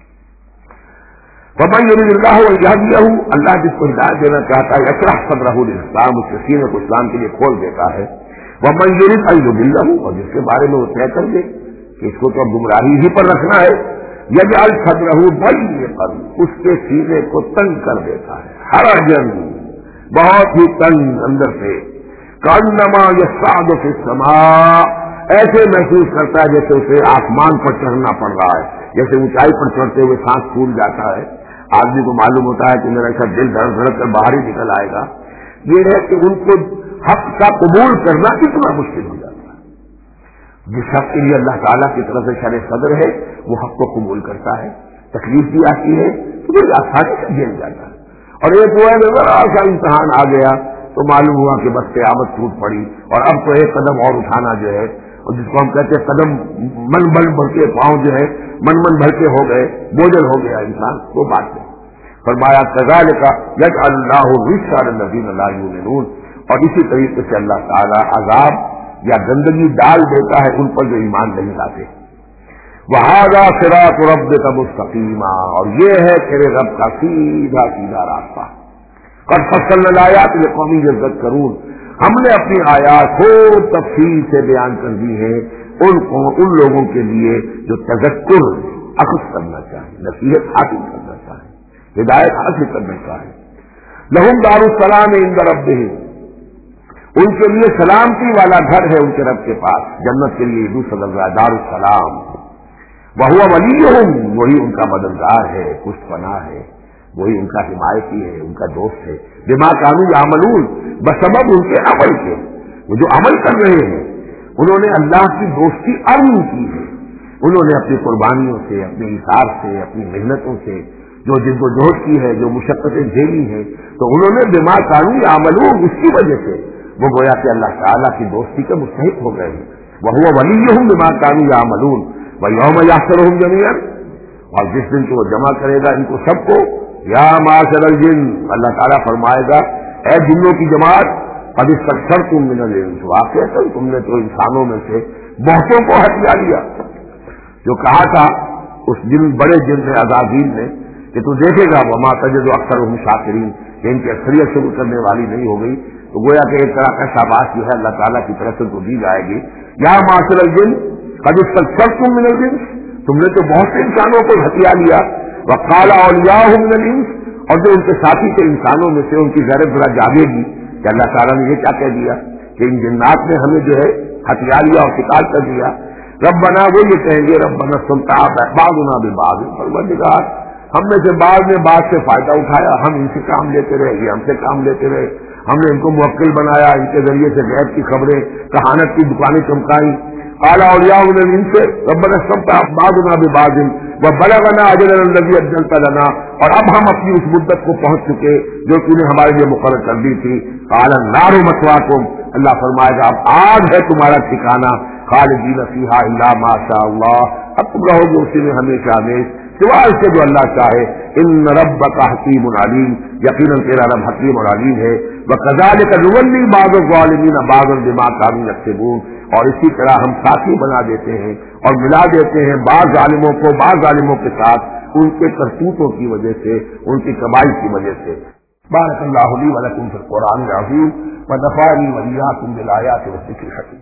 Speaker 1: ومن يرد الله ويهديه, اللہ جس کو ہدایت دینا چاہتا ہے یشرح صدره للاسلام, اس کے سینے کو اسلام کے لیے کھول دیتا ہے. ومن يرد ان يضله, اور جس کے بارے میں وہ طے کر دے کہ اس کو تو گمراہی ہی پر رکھنا ہے, یجعل صدره ضيقا, اس کے سینے کو تنگ کر دیتا ہے, حرجا, بہت ہی تنگ اندر سے, کانما یصعد فی السماء, ایسے محسوس کرتا ہے جیسے اسے آسمان پر چڑھنا پڑ رہا ہے, جیسے اونچائی پر چڑھتے ہوئے سانس پھول جاتا ہے. آدمی کو معلوم ہوتا ہے کہ میرا ایسا دل دھڑک دھڑک کر باہر ہی نکل آئے گا. یہ ہے کہ ان کو حق کا قبول کرنا کتنا مشکل ہو جاتا ہے. جس حق کے لیے اللہ تعالیٰ کی طرف سے شرح صدر ہے وہ حق کو قبول کرتا ہے, تکلیف بھی آتی ہے تو وہ آسانی سے جھیل جاتا ہے. اور ایک وہ ہے ذرا سا امتحان آ گیا تو معلوم ہوا کہ بس قیامت ٹوٹ پڑی, اور اب تو ایک قدم اور اٹھانا جو ہے, اور جس کو ہم کہتے ہیں قدم من بل بھر کے, پاؤں جو ہے من بھر کے ہو گئے, بوجھل ہو گیا انسان, وہ بات نہیں. فرمایا کذالک یجعل اللہ الرجس علی الذین لا یؤمنون, اور اسی طریقے سے اللہ تعالیٰ عذاب یا گندگی ڈال دیتا ہے ان پر جو ایمان نہیں لاتے. وہذا صراط ربک مستقیما, اور یہ ہے تیرے رب کا سیدھا سیدھا راستہ. قد فصلنا الآیات لقوم یذکرون, ہم نے اپنی آیات کو تفصیل سے بیان کر دی ہے ان لوگوں کے لیے جو تذکر اخذ کرنا چاہیں, نصیحت حاصل کرنا چاہیں, ہدایت حاصل کرنا چاہیں. لہم دار السلام عند ربہم, ان کے لیے سلامتی والا گھر ہے ان کے رب کے پاس, جنت کے لیے دوسرا لفظ ہے دار السلام. وہو ولیہم, وہی ان کا مددگار ہے, پشت پناہ ہے, وہی ان کا حمایتی ہے, ان کا دوست ہے. بما کانوا یعملون, بسبب ان کے عمل کے, وہ جو عمل کر رہے ہیں انہوں نے اللہ کی دوستی ارن کی ہے. انہوں نے اپنی قربانیوں سے, اپنے ایثار سے, اپنی محنتوں سے جو جد و جہد کی ہے, جو مشقتیں جھیلی ہیں, تو انہوں نے بما کانوا یعملون, اس کی وجہ سے وہ گویا کہ اللہ تعالیٰ کی دوستی کے مستحق ہو گئے ہیں. وہو ولیہم بما کانوا یعملون ویوم یحشرہم جمیعا, اور جس دن کو وہ جمع کرے گا ان کو سب کو, یا معاشر الجن, اللہ تعالیٰ فرمائے گا اے جنوں کی جماعت, قد استکثرتم من الانس, واقعتا تم نے تو انسانوں میں سے بہتوں کو ہٹیا لیا. جو کہا تھا اس جن بڑے جن سے عزازیل نے کہ تو دیکھے گا وما تجد اکثرهم شاکرین, کہ ان کی اکثریت شروع کرنے والی نہیں ہو گئی, تو گویا کہ ایک طرح کا شاباش جو ہے اللہ تعالیٰ کی طرف سے تو دی جائے گی. یا معاشر الجن قد استکثرتم من الانس, تم نے تو بہت سے انسانوں کو ہٹیا لیا. وقال اولیاؤہم من الانس, اور جو ان کے ساتھی کے انسانوں میں سے ان کی غیرت ذرا جاگے گی کہ اللہ تعالیٰ نے یہ کیا کہہ دیا کہ ان جنات نے ہمیں جو ہے ہتھیا لیا اور شکار کر دیا. ربنا, وہ یہ کہیں گے ربنا استمتع بعضنا ببعض, پروردگار ہم میں سے بعض نے بعض سے فائدہ اٹھایا, ہم ان سے کام لیتے رہے, یہ ہم سے کام لیتے رہے, ہم نے ان کو موکل بنایا, ان کے ذریعے سے غیب کی خبریں, کہانت کی دکانیں چمکائیں. قال اولیاء من الانس ربنا استمتع بعضنا ببعض وبلغنا اجلنا الذي اجلت لنا, اور اب ہم اپنی اس مدت کو پہنچ چکے جو تو نے ہمارے لیے مقرر کر دی تھی. قال النار مثواکم, اللہ فرمائے گا اب آگ ہے تمہارا ٹھکانہ, خالدین فیہا الا ما شاء اللہ, اب تم رہو گے اسی میں ہمیشہ ہمیشہ سوائے اس سے جو اللہ چاہے. ان ربک حکیم علیم, یقیناً تیرا رب حکیم اور علیم ہے. وکذالک نولی بعض الظالمین بعضا بما كانوا یکسبون, اور اسی طرح ہم ساتھی بنا دیتے ہیں اور ملا دیتے ہیں بعض ظالموں کو بعض ظالموں کے ساتھ ان کے کرتوتوں کی وجہ سے, ان کی کمائی کی وجہ سے. بارک اللہ لی ولکم فی القرآن العظیم ونفعنی وإیاکم بالآیات والذکر الحکیم.